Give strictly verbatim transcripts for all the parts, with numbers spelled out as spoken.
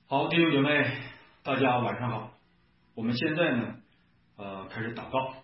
好，弟兄姐妹，大家晚上好。我们现在呢，呃，开始祷告。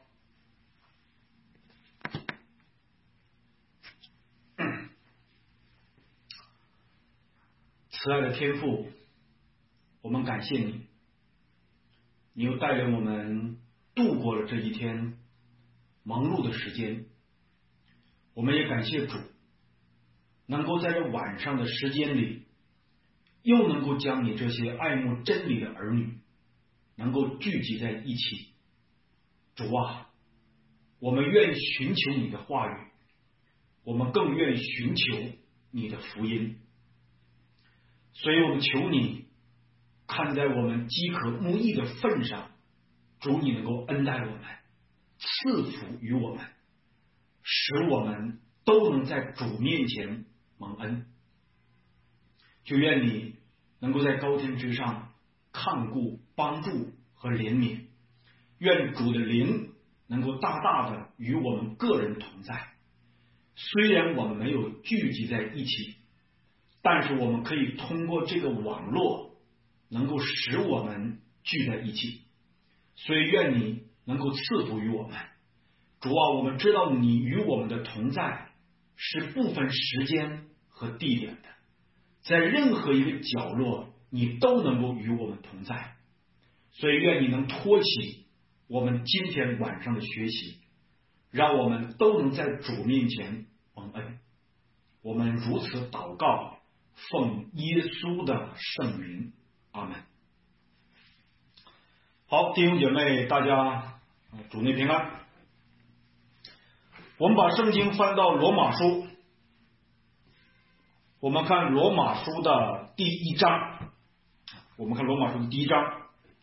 慈爱的天父，我们感谢你，你又带领我们度过了这一天忙碌的时间。我们也感谢主，能够在这晚上的时间里，又能够将你这些爱慕真理的儿女能够聚集在一起。主啊，我们愿寻求你的话语，我们更愿寻求你的福音。所以我们求你看在我们饥渴慕义的份上，主你能够恩待我们，赐福于我们，使我们都能在主面前蒙恩。就愿你能够在高天之上看顾、帮助和怜悯，愿主的灵能够大大的与我们个人同在。虽然我们没有聚集在一起，但是我们可以通过这个网络能够使我们聚在一起。所以愿你能够赐福于我们。主啊，我们知道你与我们的同在是不分时间和地点的，在任何一个角落你都能够与我们同在。所以愿你能托起我们今天晚上的学习，让我们都能在主面前蒙恩。我们如此祷告，奉耶稣的圣名，阿们。好，弟兄姐妹，大家主内平安。我们把圣经翻到罗马书，我们看罗马书的第一章，我们看罗马书的第一章。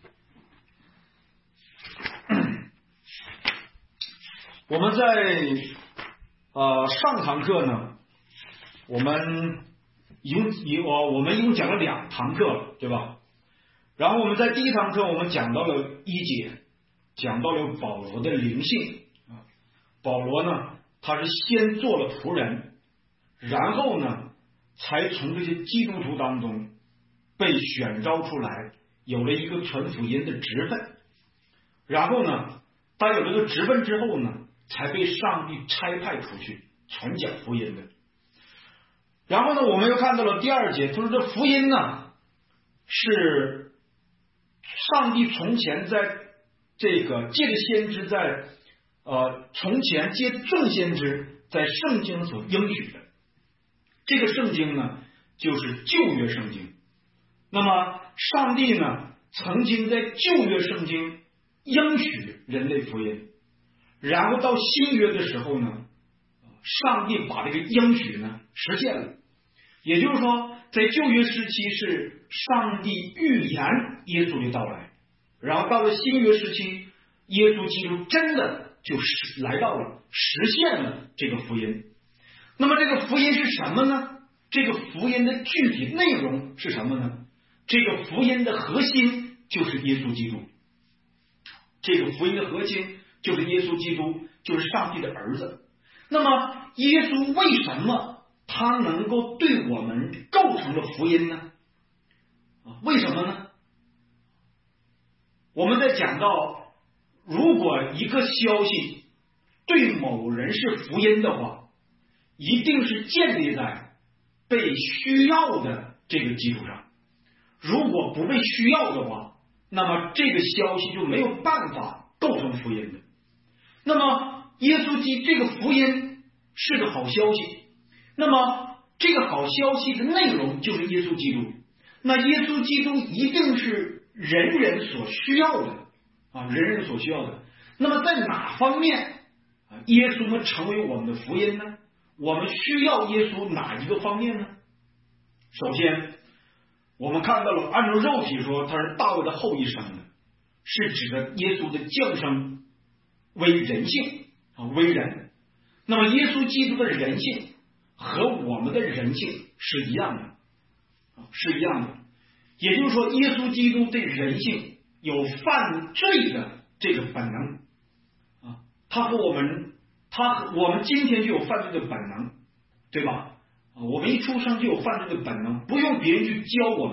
我们在呃上堂课呢，我们一共我我们一共讲了两堂课，对吧？然后我们在第一堂课我们讲到了一节，讲到了保罗的灵性啊。保罗呢，他是先做了仆人，然后呢，才从这些基督徒当中被选召出来，有了一个传福音的职分。然后呢，他有了这个职分之后呢，才被上帝差派出去传讲福音的。然后呢，我们又看到了第二节，他说这福音呢，是上帝从前在这个借着先知在呃从前借众先知在圣经所应许的。这个圣经呢，就是旧约圣经。那么上帝呢，曾经在旧约圣经应许人类福音，然后到新约的时候呢，上帝把这个应许呢实现了。也就是说，在旧约时期是上帝预言耶稣的到来，然后到了新约时期，耶稣基督真的就是来到了，实现了这个福音。那么这个福音是什么呢？这个福音的具体内容是什么呢？这个福音的核心就是耶稣基督。这个福音的核心就是耶稣基督，就是上帝的儿子。那么耶稣为什么他能够对我们构成了福音呢？为什么呢？我们在讲到，如果一个消息对某人是福音的话，一定是建立在被需要的这个基础上。如果不被需要的话，那么这个消息就没有办法构成福音的。那么耶稣基督这个福音是个好消息，那么这个好消息的内容就是耶稣基督。那耶稣基督一定是人人所需要的啊，人人所需要的。那么在哪方面啊，耶稣能成为我们的福音呢？我们需要耶稣哪一个方面呢？首先，我们看到了，按照肉体说他是大卫的后裔生的，是指的耶稣的降生为人性啊，为人。那么耶稣基督的人性和我们的人性是一样的啊，是一样的。也就是说，耶稣基督对人性有犯罪的这个本能啊，他和我们，他和我们今天就有犯罪的本能，对吧？我们一出生就有犯罪的本能，不用别人去教我们，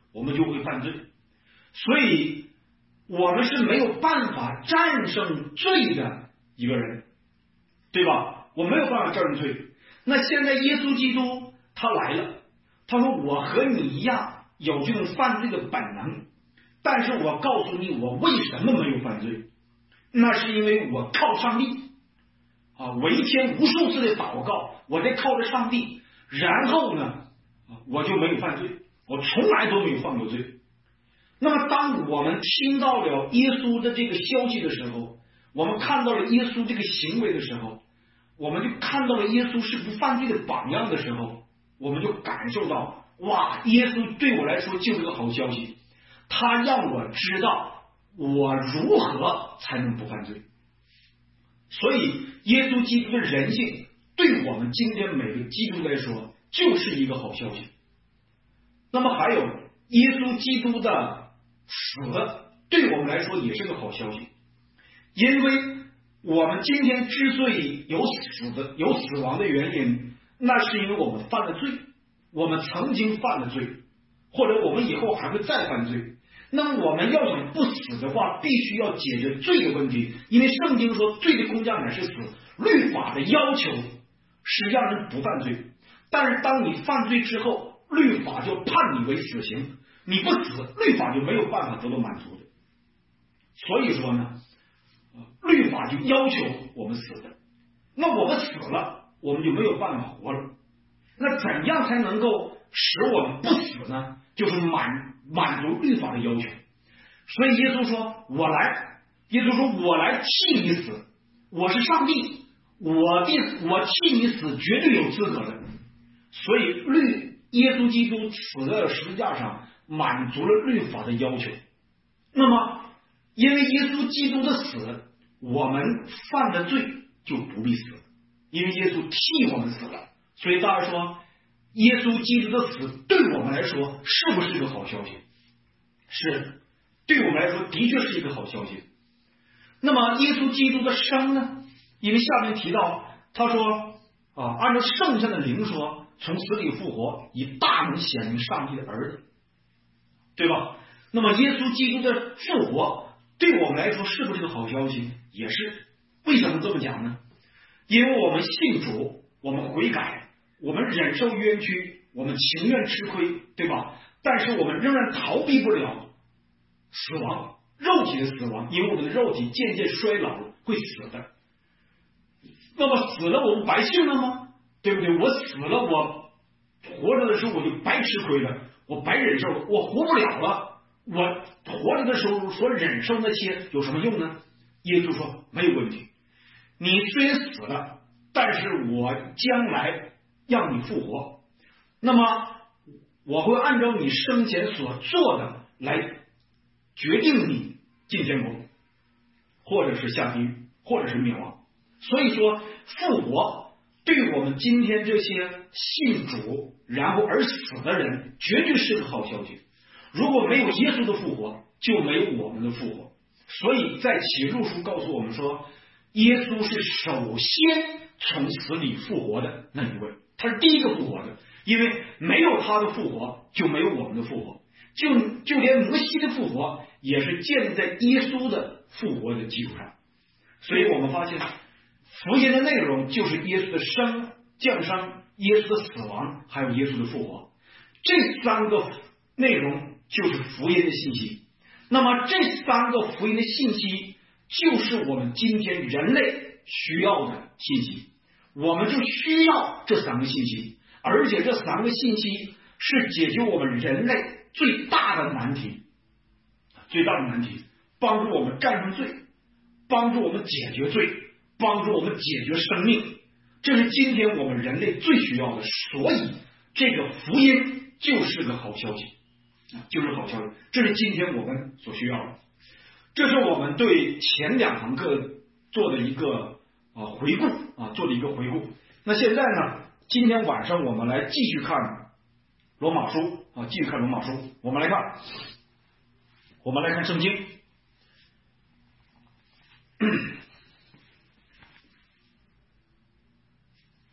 我们就会犯罪。所以我们是没有办法战胜罪的一个人，对吧？我没有办法战胜罪。那现在耶稣基督他来了，他说我和你一样有这种犯罪的本能，但是我告诉你我为什么没有犯罪，那是因为我靠上帝啊，我一天无数次的祷告，我在靠着上帝，然后呢我就没有犯罪，我从来都没有犯过罪。那么当我们听到了耶稣的这个消息的时候，我们看到了耶稣这个行为的时候，我们就看到了耶稣是不犯罪的榜样的时候，我们就感受到，哇，耶稣对我来说就是个好消息，他让我知道我如何才能不犯罪。所以耶稣基督的人性对我们今天每个基督徒来说就是一个好消息。那么还有耶稣基督的死对我们来说也是个好消息，因为我们今天之所以有死的有死亡的原因，那是因为我们犯了罪，我们曾经犯了罪，或者我们以后还会再犯罪。那么我们要想不死的话，必须要解决罪的问题，因为圣经说罪的工价乃是死，律法的要求是让人不犯罪，但是当你犯罪之后，律法就判你为死刑，你不死，律法就没有办法得到满足的。所以说呢，律法就要求我们死的，那我们死了，我们就没有办法活了。那怎样才能够使我们不死呢？就是满满足律法的要求。所以耶稣说我来，耶稣说我来替你死，我是上帝，我的我替你死绝对有资格的。所以律耶稣基督死在了十字架上，满足了律法的要求。那么因为耶稣基督的死，我们犯的罪就不必死，因为耶稣替我们死了。所以大家说耶稣基督的死对我们来说是不是一个好消息？是，对我们来说的确是一个好消息。那么耶稣基督的生呢？因为下面提到他说啊，按照圣上的灵说，从死里复活，以大能显明上帝的儿子，对吧？那么耶稣基督的复活对我们来说是不是个好消息？也是。为什么这么讲呢？因为我们信主，我们悔改，我们忍受冤屈，我们情愿吃亏，对吧？但是我们仍然逃避不了死亡，肉体的死亡，因为我们的肉体渐渐衰老了，会死的。那么死了我们白信了吗？对不对？我死了，我活着的时候我就白吃亏了，我白忍受了，我活不了了，我活着的时候所忍受那些有什么用呢？耶稣说没有问题，你虽然死了，但是我将来让你复活，那么我会按照你生前所做的来决定你进天国，或者是下地狱，或者是灭亡。所以说复活对我们今天这些信主然后而死的人绝对是个好消息。如果没有耶稣的复活，就没有我们的复活。所以在启示录书告诉我们说，耶稣是首先从死里复活的那一位，他是第一个复活的，因为没有他的复活，就没有我们的复活。就就连摩西的复活也是建立在耶稣的复活的基础上。所以我们发现福音的内容就是耶稣的生、降生、耶稣的死亡，还有耶稣的复活，这三个内容就是福音的信息。那么这三个福音的信息就是我们今天人类需要的信息，我们就需要这三个信息，而且这三个信息是解决我们人类最大的难题，最大的难题，帮助我们战胜罪，帮助我们解决罪，帮助我们解决生命，这是今天我们人类最需要的。所以这个福音就是个好消息，就是好消息，这是今天我们所需要的。这是我们对前两堂课做的一个啊回顾啊，做的一个回顾。那现在呢，今天晚上我们来继续看罗马书啊，继续看罗马书。我们来看，我们来看圣经。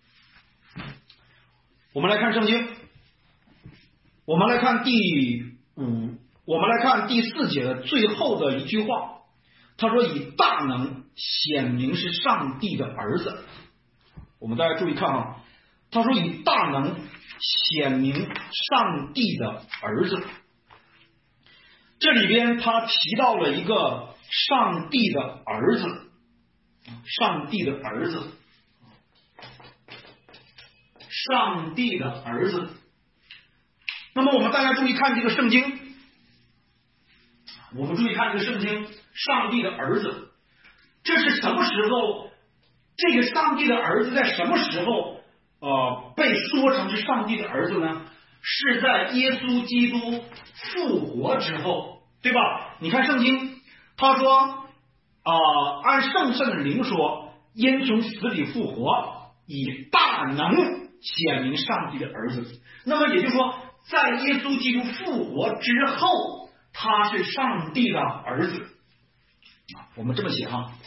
我们来看圣经，我们来看第五，我们来看第四节的最后的一句话，他说以大能显明是上帝的儿子。我们大家注意看啊，他说以大能显明上帝的儿子。这里边他提到了一个上帝的儿子，上帝的儿子，上帝的儿子。那么我们大家注意看这个圣经，我们注意看这个圣经，上帝的儿子，这是什么时候？这个上帝的儿子在什么时候呃被说成是上帝的儿子呢？是在耶稣基督复活之后，对吧？你看圣经，他说啊、呃，按圣圣的灵说，因从死里复活，以大能显明上帝的儿子。那么也就是说，在耶稣基督复活之后，他是上帝的儿子。我们这么写哈，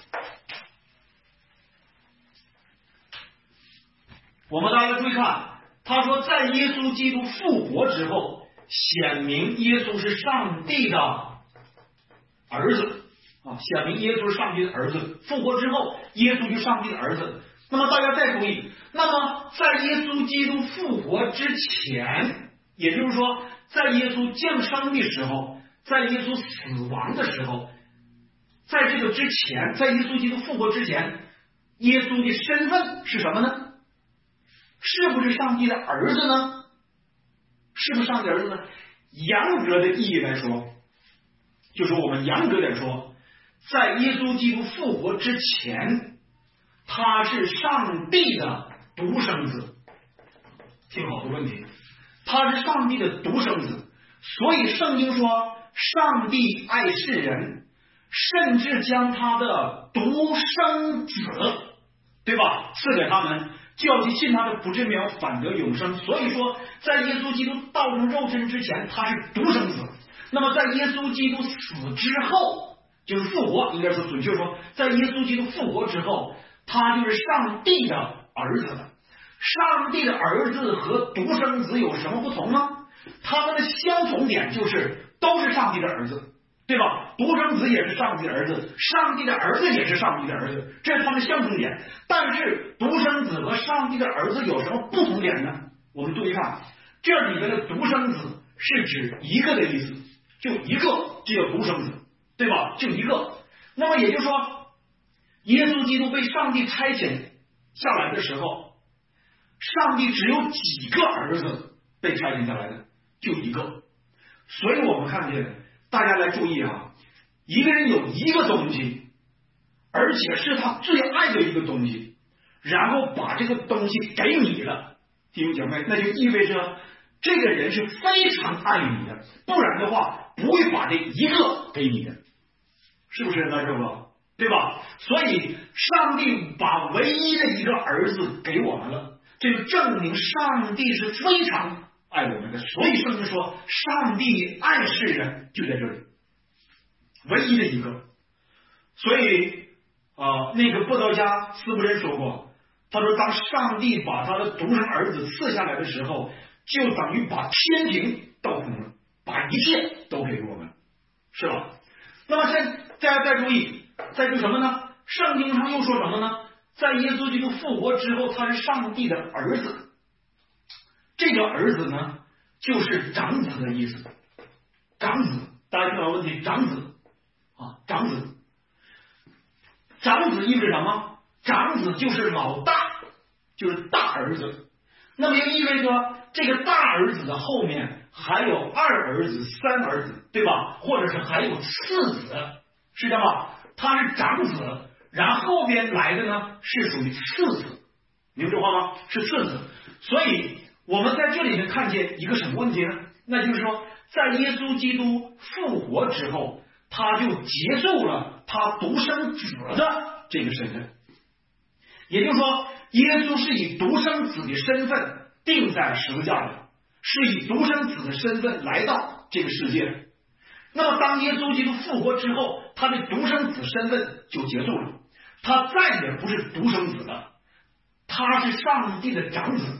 我们大家注意看，他说在耶稣基督复活之后，显明耶稣是上帝的儿子啊，显明耶稣是上帝的儿子。复活之后，耶稣就是上帝的儿子。那么大家再注意，那么在耶稣基督复活之前，也就是说，在耶稣降生的时候，在耶稣死亡的时候，在这个之前，在耶稣基督复活之前，耶稣的身份是什么呢？是不是上帝的儿子呢？是不是上帝的儿子呢？严格的意义来说，就是我们严格点说，在耶稣基督复活之前，他是上帝的独生子。听好的问题，他是上帝的独生子，所以圣经说上帝爱世人，甚至将他的独生子，对吧，赐给他们，叫其信他的不至灭亡，反得永生。所以说在耶稣基督道成肉身之前，他是独生子。那么在耶稣基督死之后，就是复活，应该说准确说，在耶稣基督复活之后，他就是上帝的儿子了。上帝的儿子和独生子有什么不同呢？他们的相同点就是都是上帝的儿子，对吧？独生子也是上帝的儿子，上帝的儿子也是上帝的儿子，这是他们相同点。但是独生子和上帝的儿子有什么不同点呢？我们注意看，这里面的独生子是指一个的意思，就一个，这叫独生子，对吧？就一个。那么也就是说，耶稣基督被上帝差遣下来的时候，上帝只有几个儿子被差遣下来的，就一个。所以我们看见，大家来注意啊，一个人有一个东西，而且是他最爱的一个东西，然后把这个东西给你了，弟兄姐妹，那就意味着这个人是非常爱你的，不然的话不会把这一个给你的，是不是大家知道？对吧？所以上帝把唯一的一个儿子给我们了，这就证明上帝是非常爱我们的。所以圣经说上帝爱世人，就在这里，唯一的一个。所以啊、呃，那个布道家斯布真说过，他说当上帝把他的独生儿子赐下来的时候，就等于把天庭倒空了，把一切都给我们，是吧？那么现在大家再注意，再就什么呢？圣经上又说什么呢？在耶稣基督复活之后，他是上帝的儿子。这个儿子呢，就是长子的意思。长子，大家听到问题？长子啊，长子，长子意味着什么？长子就是老大，就是大儿子。那么就意味着这个大儿子的后面还有二儿子、三儿子，对吧？或者是还有次子，是这样吧？他是长子，然后后边来的呢是属于次子，明白这话吗？是次子。所以我们在这里面看见一个什么问题呢？那就是说，在耶稣基督复活之后，他就结束了他独生子的这个身份。也就是说，耶稣是以独生子的身份钉在十字架上，是以独生子的身份来到这个世界的。那么当耶稣基督复活之后，他的独生子身份就结束了，他再也不是独生子了，他是上帝的长子。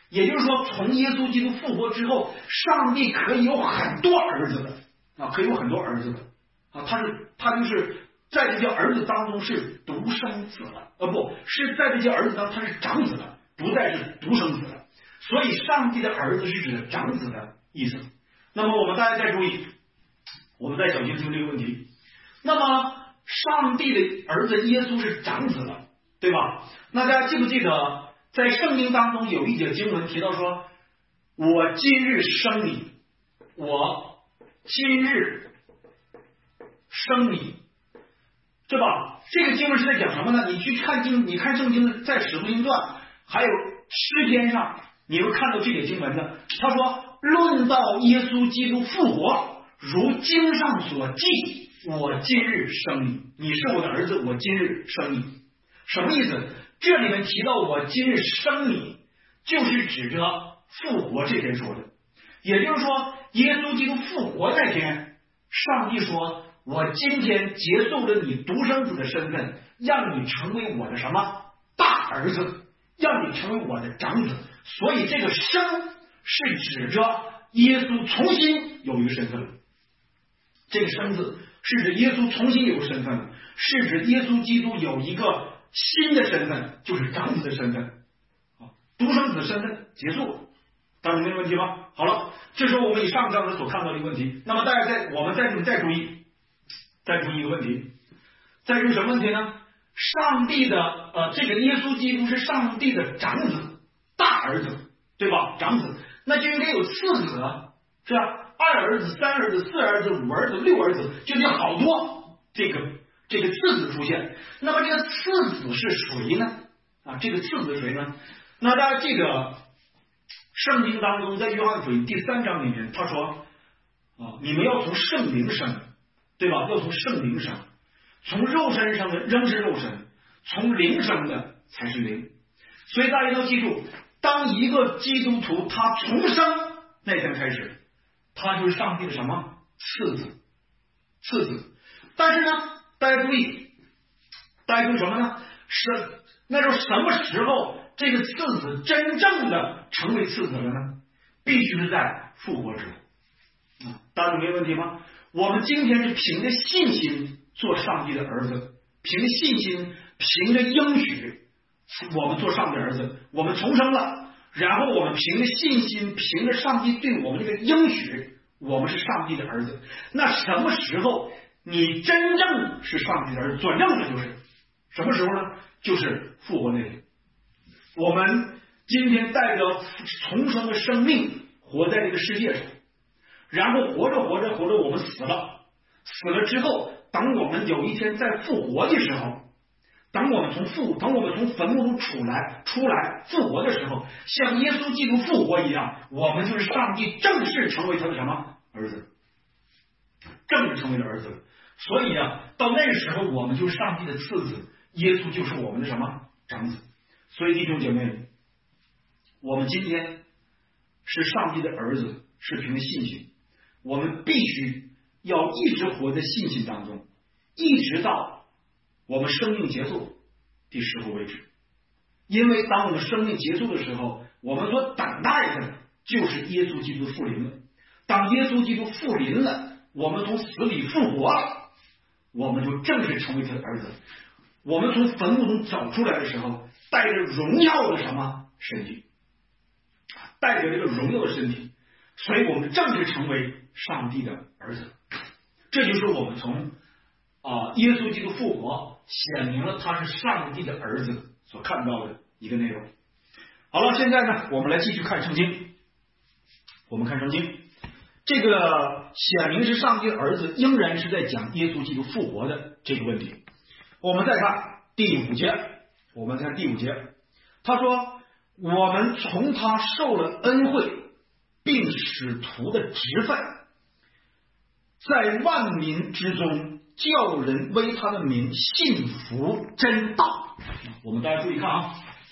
也就是说，从耶稣基督复活之后，上帝可以有很多儿子的啊，可以有很多儿子的啊，他是他就是在这些儿子当中是独生子了，呃，不是在这些儿子当中他是长子了，不再是独生子了。所以，上帝的儿子是指的长子的意思。那么，我们大家再注意，我们再小心听这个问题。那么，上帝的儿子耶稣是长子了，对吧？那大家记不记得？在圣经当中有一节经文提到说，我今日生你，我今日生你，对吧？这个经文是在讲什么呢？你去看经，你看圣经，在使徒行传还有诗篇上，你会看到这节经文的。他说，论到耶稣基督复活，如经上所记，我今日生你，你是我的儿子，我今日生你。什么意思？这里面提到我今日生你，就是指着复活这天说的。也就是说，耶稣基督复活那天，上帝说，我今天结束了你独生子的身份，让你成为我的什么大儿子，让你成为我的长子。所以这个生是指着耶稣重新有一个身份，这个生字是指耶稣重新有身份，是指耶稣基督有一个新的身份，就是长子的身份，独生子的身份结束了。大家没有问题吗？好了，这是我们以上章所看到的一个问题。那么大家再我们再再注意，再注意一个问题，再注意什么问题呢？上帝的呃，这个耶稣基督是上帝的长子，大儿子，对吧？长子，那就应该有次子啊，是吧？二儿子、三儿子、四儿子、五儿子、六儿子，就得好多这个这个次子出现。那么这个次子是谁呢？啊，这个次子是谁呢？那大家这个圣经当中，在约翰福音第三章里面，他说啊，你们要从圣灵生，对吧？要从圣灵生，从肉身生的仍是肉身，从灵生的才是灵。所以大家都记住，当一个基督徒他重生那天开始，他就是上帝的什么次子，次子。但是呢，大家注意，大家注意什么呢？是那时候什么时候这个次子真正的成为次子了呢？必须是在复活之后。啊，大家没问题吗？我们今天是凭着信心做上帝的儿子，凭着信心，凭着应许，我们做上帝的儿子，我们重生了。然后我们凭着信心，凭着上帝对我们这个应许，我们是上帝的儿子。那什么时候你真正是上帝的儿子，转正的就是什么时候呢？就是复活那天。我们今天带着重生的生命活在这个世界上，然后活着活着活着我们死了，死了之后，等我们有一天再复活的时候，等我们从复等我们从坟墓中出来出来复活的时候，像耶稣基督复活一样，我们就是上帝正式成为他的什么儿子，正式成为的儿子。所以啊，到那个时候我们就是上帝的次子，耶稣就是我们的什么长子。所以弟兄姐妹，我们今天是上帝的儿子，是凭着信心，我们必须要一直活在信心当中，一直到我们生命结束的时候为止。因为当我们生命结束的时候，我们所等待的就是耶稣基督复临了。当耶稣基督复临了，我们从死里复活了，我们就正式成为他的儿子。我们从坟墓中走出来的时候，带着荣耀的什么身体，带着这个荣耀的身体，所以我们正式成为上帝的儿子。这就是我们从啊、呃、耶稣基督复活显明了他是上帝的儿子所看到的一个内容。好了，现在呢，我们来继续看圣经。我们看圣经，这个显明是上帝的儿子，仍然是在讲耶稣基督复活的这个问题。我们再看第五节，我们看第五节，他说：“我们从他受了恩惠，并使徒的职分，在万民之中，叫人为他的名信服真道。”我们大家注意看啊，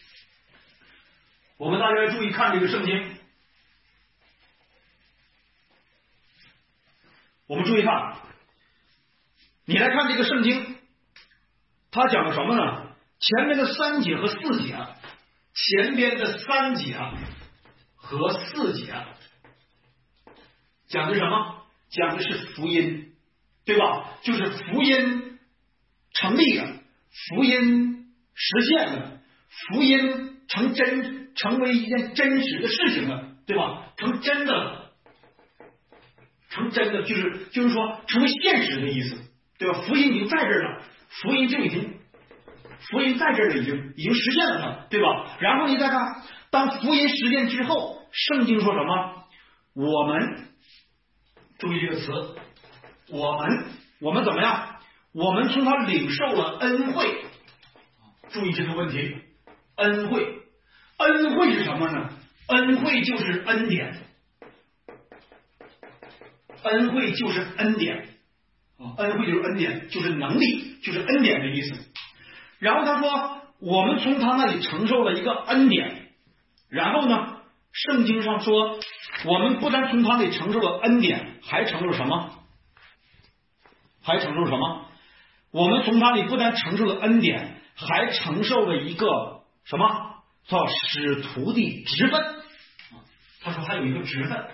我们大家注意看这个圣经。我们注意看，你来看这个圣经，他讲了什么呢？前面的三节和四节，前边的三节和四节，讲的是什么？讲的是福音，对吧？就是福音成立了，福音实现了，福音成真，成为一件真实的事情了，对吧？成真的了，成真的就是就是说成为现实的意思，对吧？福音已经在这儿了，福音就已经福音在这儿了，已经已经实现了它，对吧？然后你再看，当福音实现之后，圣经说什么？我们注意这个词，我们我们怎么样？我们从他领受了恩惠。注意这个问题，恩惠，恩惠是什么呢？恩惠就是恩典，恩惠就是恩典啊，恩惠就是恩典，就是能力，就是恩典的意思。然后他说，我们从他那里承受了一个恩典，然后呢，圣经上说，我们不但从他那里承受了恩典，还承受什么？还承受什么？我们从他里不但承受了恩典，还承受了一个什么？叫使徒的职分。他说还有一个职分。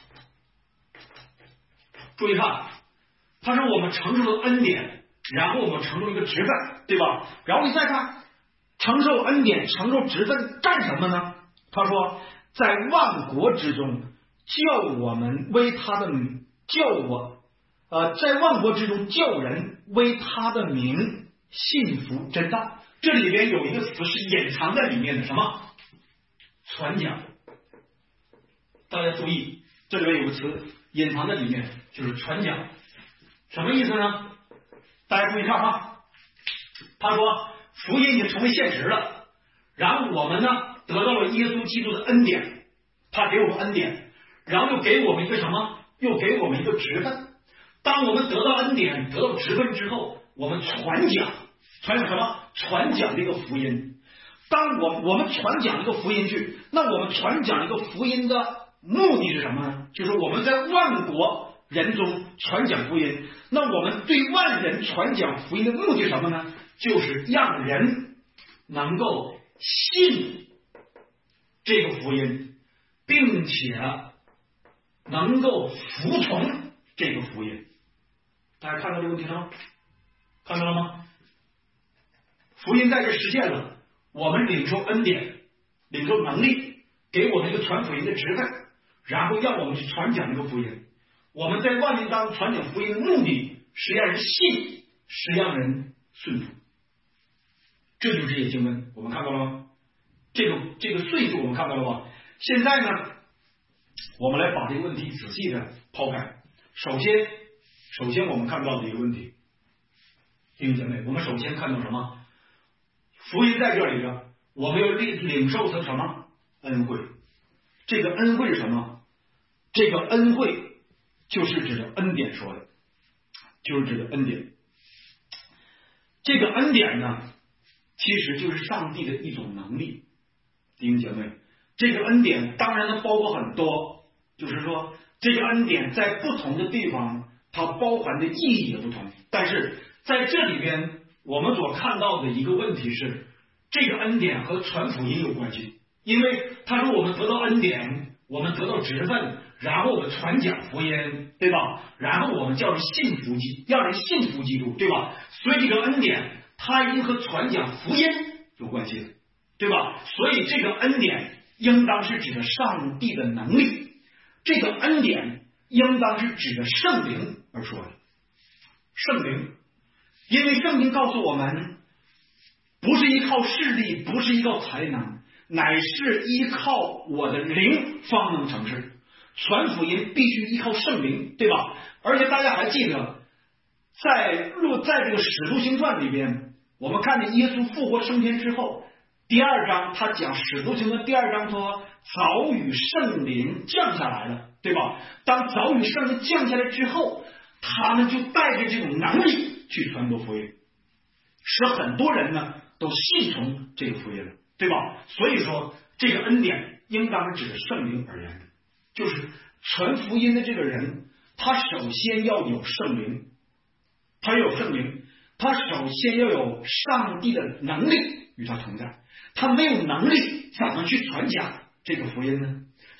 注意看，他说我们承受了恩典，然后我们承受一个职分，对吧？然后你再看，承受恩典、承受职分干什么呢？他说，在万国之中，叫我们为他的叫我。呃，在万国之中叫人为他的名信服真道，这里边有一个词是隐藏在里面的，什么？传讲。大家注意，这里边有个词隐藏在里面，就是传讲。什么意思呢？大家注意看啊，他说福音已经成为现实了，然后我们呢得到了耶稣基督的恩典，他给我们恩典，然后又给我们一个什么？又给我们一个职分。当我们得到恩典、得到职分之后，我们传讲，传讲什么？传讲这个福音。当我我们传讲一个福音去，那我们传讲一个福音的目的是什么呢？就是我们在万国人中传讲福音。那我们对万人传讲福音的目的是什么呢？就是让人能够信这个福音，并且能够服从这个福音。大家看到这个问题了吗？看到了吗？福音在这实现了，我们领受恩典，领受能力，给我们一个传福音的职分，然后让我们去传讲这个福音。我们在万民当中传讲福音的目的是让人信，是让人顺服。这就是这些经文，我们看到了吗？这个这个顺序我们看到了吗？现在呢，我们来把这个问题仔细的抛开。首先首先我们看到的一个问题，弟兄姐妹，我们首先看到什么？福音在这里呢，我们要领领受成什么？恩惠。这个恩惠是什么？这个恩惠就是指的恩典说的，就是指的恩典。这个恩典呢，其实就是上帝的一种能力。弟兄姐妹，这个恩典当然能包括很多，就是说这个恩典在不同的地方它包含的意义也不同，但是在这里边我们所看到的一个问题是，这个恩典和传福音有关系。因为他说我们得到恩典，我们得到职分，然后我们传讲福音，对吧？然后我们叫人信服基，让人信服基督，对吧？所以这个恩典它一定和传讲福音有关系的，对吧？所以这个恩典应当是指的上帝的能力，这个恩典应当是指的圣灵而说的。圣灵，因为圣经告诉我们，不是依靠势力，不是依靠才能，乃是依靠我的灵方能成事。传福音必须依靠圣灵，对吧？而且大家还记得，在路在这个使徒行传里边，我们看见耶稣复活升天之后，第二章他讲使徒行传第二章说，早与圣灵降下来了，对吧？当早与圣灵降下来之后，他们就带着这种能力去传播福音，使很多人呢都信从这个福音了，对吧？所以说这个恩典应当是指的圣灵而言的，就是传福音的这个人，他首先要有圣灵，他要有圣灵，他首先要有上帝的能力与他同在，他没有能力怎么去传讲这个福音呢？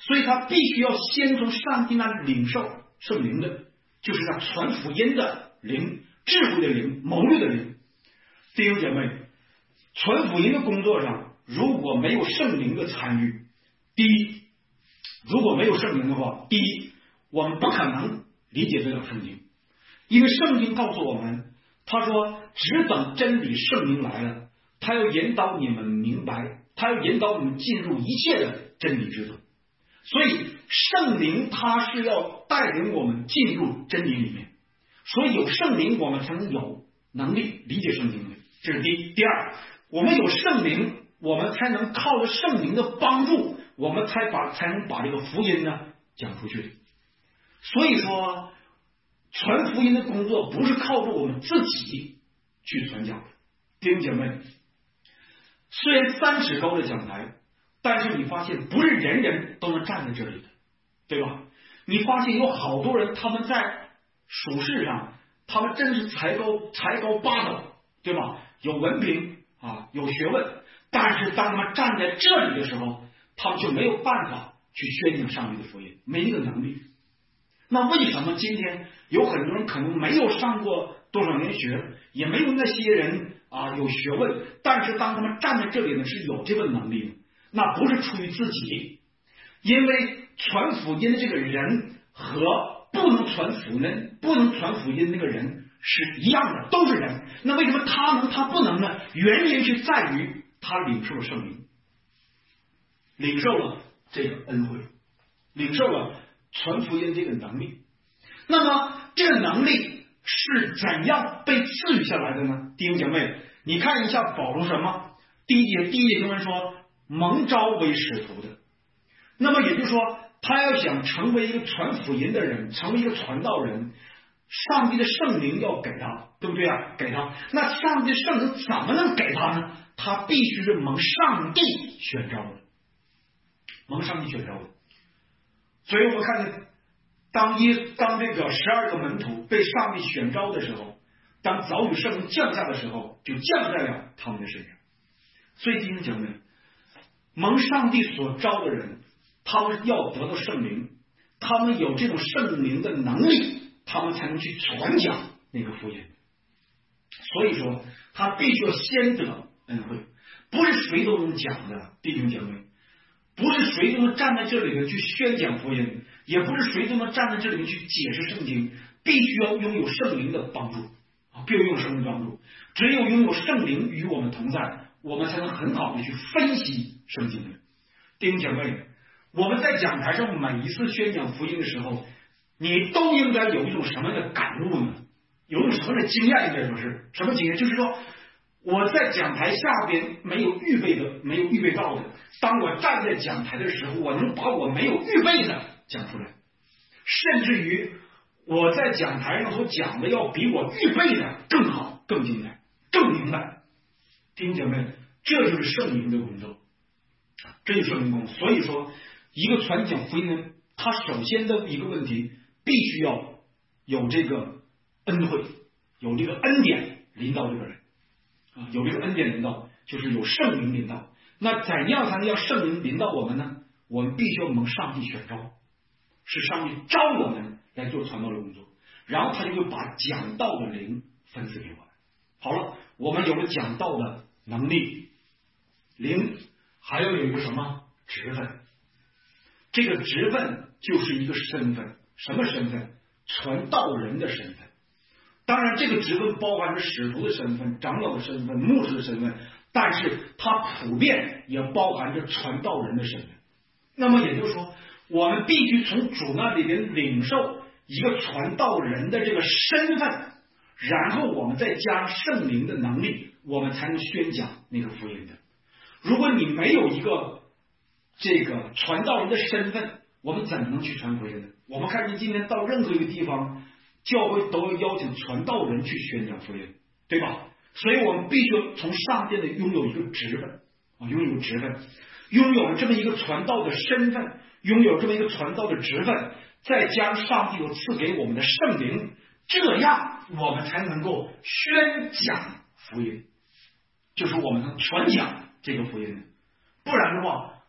所以他必须要先从上帝那里领受圣灵的，就是那传福音的灵、智慧的灵、谋略的灵。弟兄姐妹，传福音的工作上如果没有圣灵的参与，第一，如果没有圣灵的话，第一，我们不可能理解得了圣经，因为圣经告诉我们，他说只等真理圣灵来了，他要引导你们明白，他要引导你们进入一切的真理之中。所以圣灵他是要带领我们进入真理里面，所以有圣灵我们才能有能力理解圣经的，这是第一。第二，我们有圣灵，我们才能靠着圣灵的帮助，我们才把才能把这个福音呢讲出去。所以说传福音的工作不是靠着我们自己去传讲的。弟兄姐妹，虽然三尺高的讲台，但是你发现不是人人都能站在这里的，对吧？你发现有好多人他们在属世上他们真是才高才高八斗，对吧？有文凭啊，有学问，但是当他们站在这里的时候，他们就没有办法去宣讲上帝的福音，没这个能力。那为什么今天有很多人可能没有上过多少年学，也没有那些人啊有学问，但是当他们站在这里呢，是有这个能力的？那不是出于自己，因为传福音的这个人和不能传福音、不能传福音那个人是一样的，都是人。那为什么他能他不能呢？原因是在于他领受了圣灵，领受了这个恩惠，领受了传福音这个能力。那么这个能力是怎样被赐予下来的呢？弟兄姐妹，你看一下保罗什么？第一节第一节经文说蒙召为使徒的，那么也就是说他要想成为一个传福音的人，成为一个传道人，上帝的圣灵要给他，对不对啊？给他。那上帝的圣灵怎么能给他呢？他必须是蒙上帝选召的，蒙上帝选召的。所以我们看见当一当这个十二个门徒被上帝选召的时候，当早雨圣灵降下的时候，就降在了他们的身上。所以弟兄姐妹，蒙上帝所召的人，他们要得到圣灵，他们有这种圣灵的能力，他们才能去传讲那个福音。所以说他必须要先得恩惠，不是谁都能讲的。弟兄姐妹，不是谁都能站在这里面去宣讲福音，也不是谁都能站在这里面去解释圣经，必须要拥有圣灵的帮助啊！必须拥有圣灵帮助，只有拥有圣灵与我们同在，我们才能很好的去分析圣经的。弟兄姐妹，我们在讲台上每一次宣讲福音的时候，你都应该有一种什么样的感悟呢？有一种什么样的经验？应该说是什么经验？就是说我在讲台下边没有预备的，没有预备到的，当我站在讲台的时候，我能把我没有预备的讲出来，甚至于我在讲台上所讲的要比我预备的更好、更精彩、更明白。弟兄姐妹，这就是圣灵的工作，这就是圣灵工作。所以说一个传讲福音人，他首先的一个问题，必须要有这个恩惠，有这个恩典临到这个人啊，有这个恩典临到，就是有圣灵临到。那怎样才能让圣灵临到我们呢？我们必须要蒙上帝选召，是上帝召我们来做传道的工作，然后他就会把讲道的灵分赐给我们。好了，我们有了讲道的能力，灵还要有一个什么职分？这个职分就是一个身份，什么身份？传道人的身份。当然这个职分包含着使徒的身份、长老的身份、牧师的身份，但是它普遍也包含着传道人的身份。那么也就是说，我们必须从主那里边领受一个传道人的这个身份，然后我们再加圣灵的能力，我们才能宣讲那个福音的。如果你没有一个这个传道人的身份，我们怎么能去传福音呢？我们看见今天到任何一个地方，教会都要邀请传道人去宣讲福音，对吧？所以我们必须从上帝的拥有一个职分啊，拥有职分，拥有了这么一个传道的身份，拥有这么一个传道的职分，再加上上帝有赐给我们的圣灵，这样我们才能够宣讲福音，就是我们能传讲这个福音的。不然的话，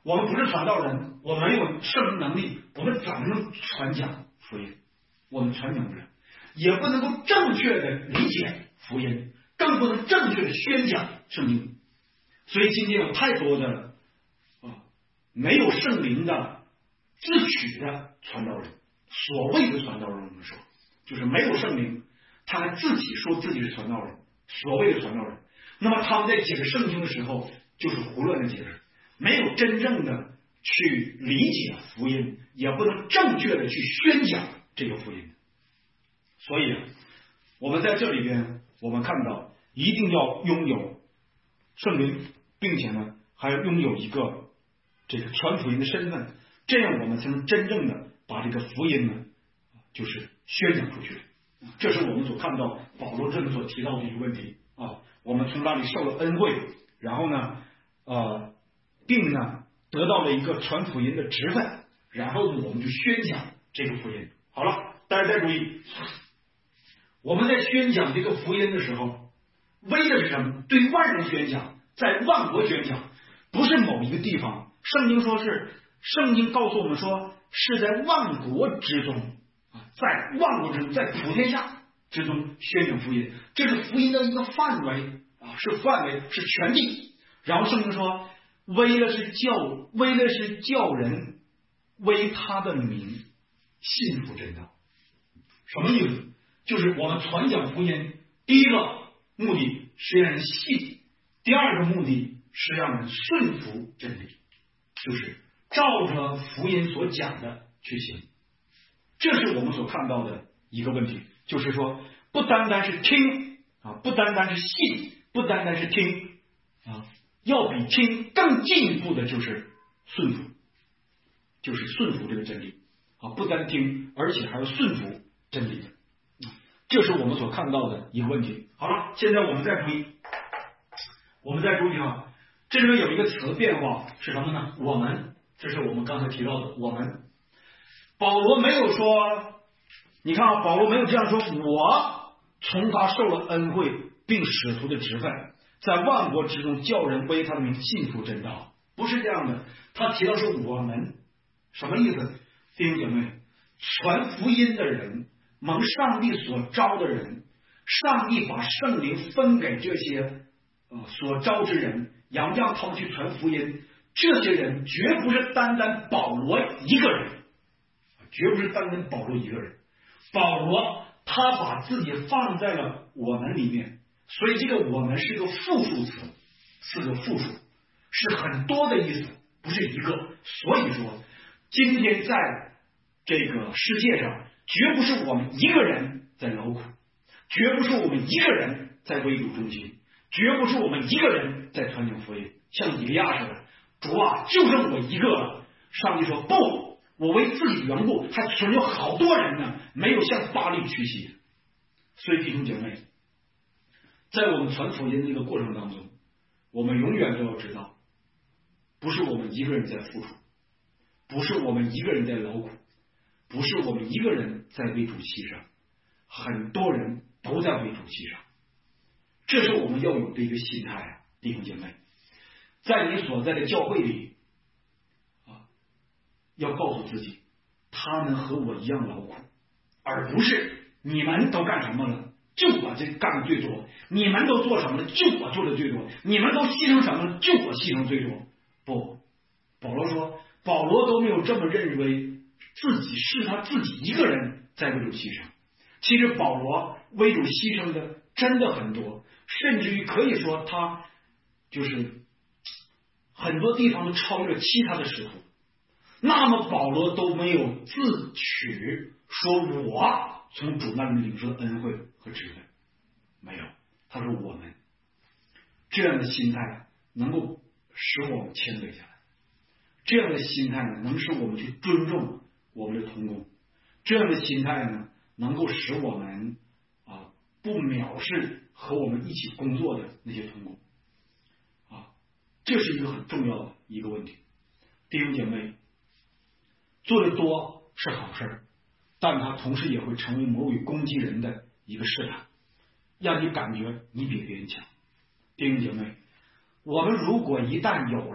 我们不是传道人，我没有圣灵能力，我们怎么能传讲福音？我们传讲不了，也不能够正确的理解福音，更不能正确的宣讲圣经。所以今天有太多的啊没有圣灵的自诩的传道人，所谓的传道人，我们说就是没有圣灵，他还自己说自己是传道人，所谓的传道人。那么他们在解释圣经的时候，就是胡乱的解释，没有真正的去理解福音，也不能正确的去宣讲这个福音。所以我们在这里边，我们看到一定要拥有圣灵，并且呢还要拥有一个这个传福音的身份，这样我们才能真正的把这个福音呢就是宣讲出去。这是我们所看到保罗这里所提到的一个问题啊，我们从那里受了恩惠，然后呢呃并呢得到了一个传福音的职分，然后呢我们就宣讲这个福音。好了，大家再注意，我们在宣讲这个福音的时候，为的是什么？对万人宣讲，在万国宣讲，不是某一个地方。圣经说是，圣经告诉我们说是在万国之中啊，在万国之中，在普天下之中宣讲福音，这是福音的一个范围啊，是范围，是全地。然后圣经说，为了是叫，为了是叫人为他的名信服真道。什么意思？就是我们传讲福音，第一个目的是让人信，第二个目的是让人顺服真理，就是照着福音所讲的去行。这是我们所看到的一个问题，就是说不单单是听啊，不单单是信，不单单是听啊，要比听更进一步的就是顺服，就是顺服这个真理啊，不单听，而且还要顺服真理的。这是我们所看到的一个问题。好了，现在我们再注意，我们再注意啊，这里面有一个词变化是什么呢？我们，这是我们刚才提到的我们。保罗没有说，你看啊，保罗没有这样说，我从他受了恩惠并使徒的职分，在万国之中叫人为他的名信服真道，不是这样的。他提到是我们，什么意思？弟兄姐妹，传福音的人，蒙上帝所招的人，上帝把圣灵分给这些呃所招之人，要让他们去传福音。这些人绝不是单单保罗一个人，绝不是单单保罗一个人。保罗他把自己放在了我们里面，所以这个我们是个复数词，是个复数，是很多的意思，不是一个。所以说今天在这个世界上，绝不是我们一个人在劳苦，绝不是我们一个人在为主忠心，绝不是我们一个人在传讲福音，像以利亚似的，主啊，就剩我一个了。上帝说不，我为自己缘故还存有好多人呢，没有向巴力屈膝。所以弟兄姐妹，在我们传福音的这个过程当中，我们永远都要知道，不是我们一个人在付出，不是我们一个人在劳苦，不是我们一个人在为主牺牲，很多人都在为主牺牲。这是我们要有的一个心态啊，弟兄姐妹，在你所在的教会里啊，要告诉自己，他们和我一样劳苦，而不是你们都干什么了，就我这干的最多；你们都做什么了，就我做的最多；你们都牺牲什么了，就我牺牲最多。不，保罗说，保罗都没有这么认为自己是他自己一个人在为主牺牲。其实保罗为主牺牲的真的很多，甚至于可以说他就是很多地方都超越了其他的使徒。那么保罗都没有自诩说我从主那里领受的恩惠和职分，没有，他说我们。这样的心态能够使我们谦卑下来，这样的心态呢，能使我们去尊重我们的同工，这样的心态呢，能够使我们啊不藐视和我们一起工作的那些同工啊，这是一个很重要的一个问题。弟兄姐妹，做的多是好事，但它同时也会成为魔鬼攻击人的一个试探，让你感觉你比别人强。弟兄姐妹，我们如果一旦有了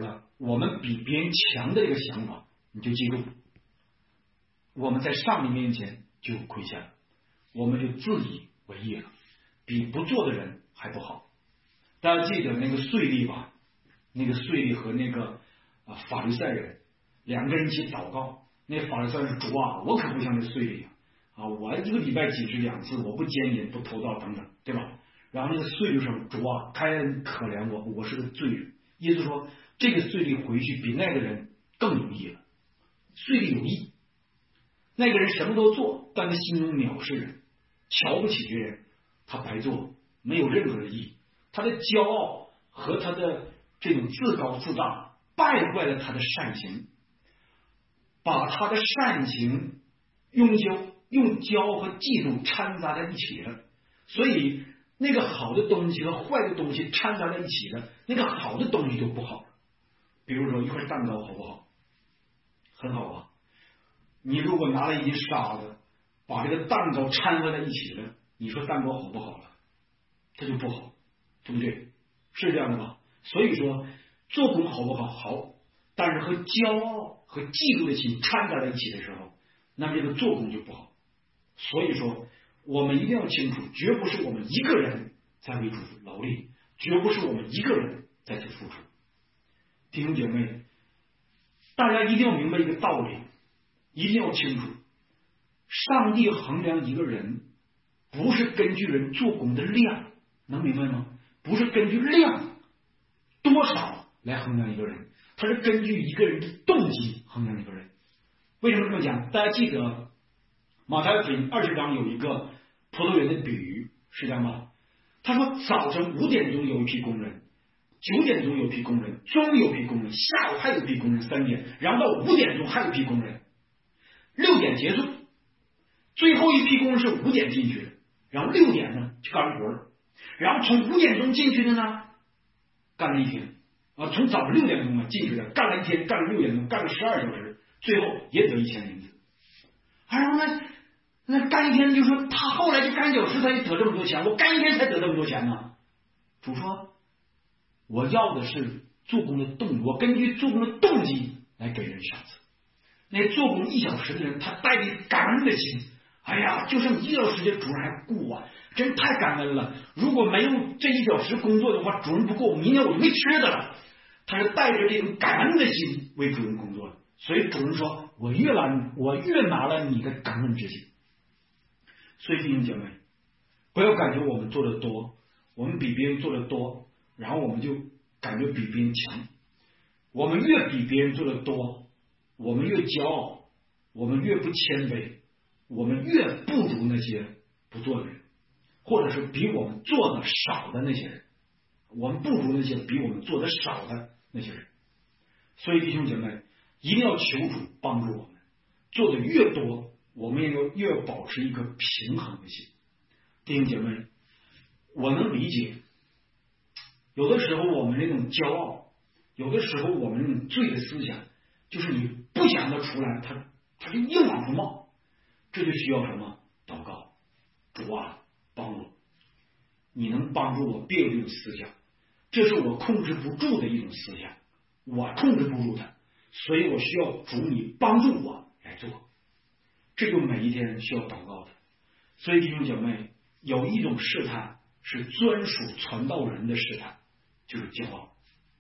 我们比别人强的这个想法，你就记住，我们在上帝面前就亏欠了，我们就自以为义了，比不做的人还不好。大家记得那个税吏吧？那个税吏和那个啊法利赛人两个人一起祷告，那个法利赛人说：“主啊，我可不像这税吏啊，我一个礼拜几十两次，我不奸淫不偷盗等等，对吧？”然后那个税吏说：“主啊，开恩可怜我，我是个罪人。”耶稣说：“这个税吏回去比那个人更有义了。税吏有义，那个人什么都做，但他心中藐视人，瞧不起别人，他白做，没有任何的义。他的骄傲和他的这种自高自大，败坏了他的善行，把他的善行用骄用骄和嫉妒掺杂在一起了。所以那个好的东西和坏的东西掺杂在一起了，那个好的东西就不好了。比如说一块蛋糕好不好？很好啊。你如果拿了一斤沙子，把这个蛋糕掺和在一起了，你说蛋糕好不好了？它就不好，对不对？是这样的吧？所以说做工好不好？好，但是和骄傲和嫉妒的心掺杂在一起的时候，那么这个做工就不好。所以说我们一定要清楚，绝不是我们一个人在为主劳力，绝不是我们一个人在此付出。弟兄姐妹，大家一定要明白一个道理，一定要清楚，上帝衡量一个人不是根据人做工的量，能明白吗？不是根据量多少来衡量一个人，他是根据一个人的动机衡量一个人。为什么这么讲？大家记得马太福音二十章有一个葡萄园的比喻，是这样吗？他说早晨五点钟有一批工人，九点钟有一批工人，中午有一批工人，下午还有一批工人，三点，然后到五点钟还有一批工人，六点结束，最后一批工人是五点进去的，然后六点呢就干完活了，然后从五点钟进去的呢干了一天啊，从早上六点钟啊进去的干了一天，干了六点钟，干了十二小时，最后也得一千银子。然后呢，那干一天就说他后来就干一小时他也得这么多钱，我干一天才得这么多钱呢。主说我要的是做工的动机，我根据做工的动机来给人赏赐。那做工一小时的人，他带着感恩的心，哎呀，就剩一小时的主人还顾我，真太感恩了。如果没有这一小时工作的话，主人不顾，明天我就没吃的了。他是带着这种感恩的心为主人工作的，所以主人说我越拿我越拿了你的感恩之心。所以弟兄姐妹，不要感觉我们做的多，我们比别人做的多，然后我们就感觉比别人强。我们越比别人做的多，我们越骄傲，我们越不谦卑，我们越不如那些不做的人，或者是比我们做的少的那些人，我们不如那些比我们做的少的那些人。所以弟兄姐妹，一定要求主帮助我们，做的越多，我们也要越要保持一个平衡的心。弟兄姐妹，我能理解，有的时候我们那种骄傲，有的时候我们那种罪的思想，就是你不想它出来，它它就硬往出冒，这就需要什么？祷告。主啊，帮我，你能帮助我别有这种思想，这是我控制不住的一种思想，我控制不住它，所以我需要主你帮助我来做。这就每一天需要祷告的。所以弟兄姐妹，有一种试探是专属传道人的试探，就是骄傲。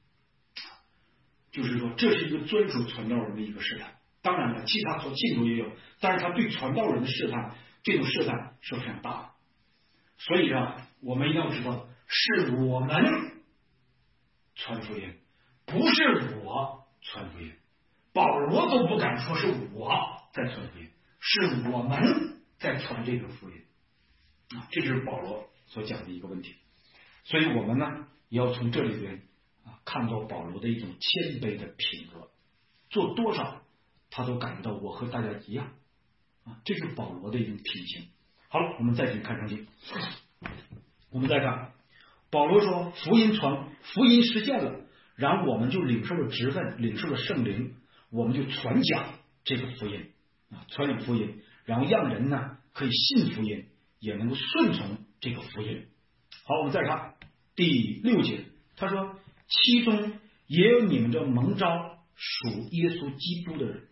就是说这是一个专属传道人的一个试探，当然了，其他所信徒也有，但是他对传道人的试探，这种试探是非常大的。所以啊，我们一定要知道，是我们传福音，不是我传福音。保罗都不敢说是我在传福音，是我们在传这个福音啊，这就是保罗所讲的一个问题。所以我们呢，也要从这里边啊，看到保罗的一种谦卑的品格，做多少他都感觉到我和大家一样啊，这是保罗的一种品行。好了，我们再去看圣经。我们再看保罗说，福音传福音实现了，然后我们就领受了职分，领受了圣灵，我们就传讲这个福音啊，传讲福音，然后让人呢可以信福音，也能够顺从这个福音。好，我们再看第六节，他说其中也有你们这蒙召属耶稣基督的人。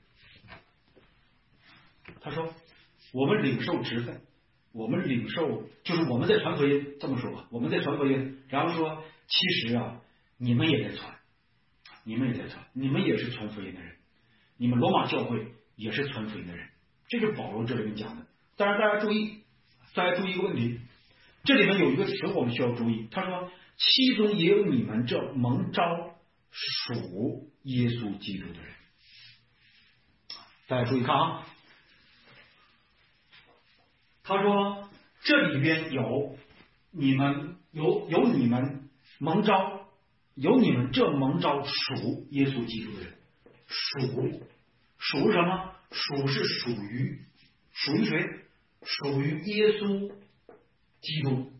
他说我们领受职分，我们领受就是我们在传福音，这么说吧，我们在传福音，然后说其实啊你们也在传，你们也在传，你们也是传福音的人，你们罗马教会也是传福音的人，这是保罗这里面讲的。当然大家注意，大家注意一个问题，这里面有一个词我们需要注意，他说其中也有你们这蒙召属耶稣基督的人。大家注意看啊，他说这里边有你们有有你们蒙召，有你们这蒙召属耶稣基督的人。属属是什么？属是属于属于谁？属于耶稣基督。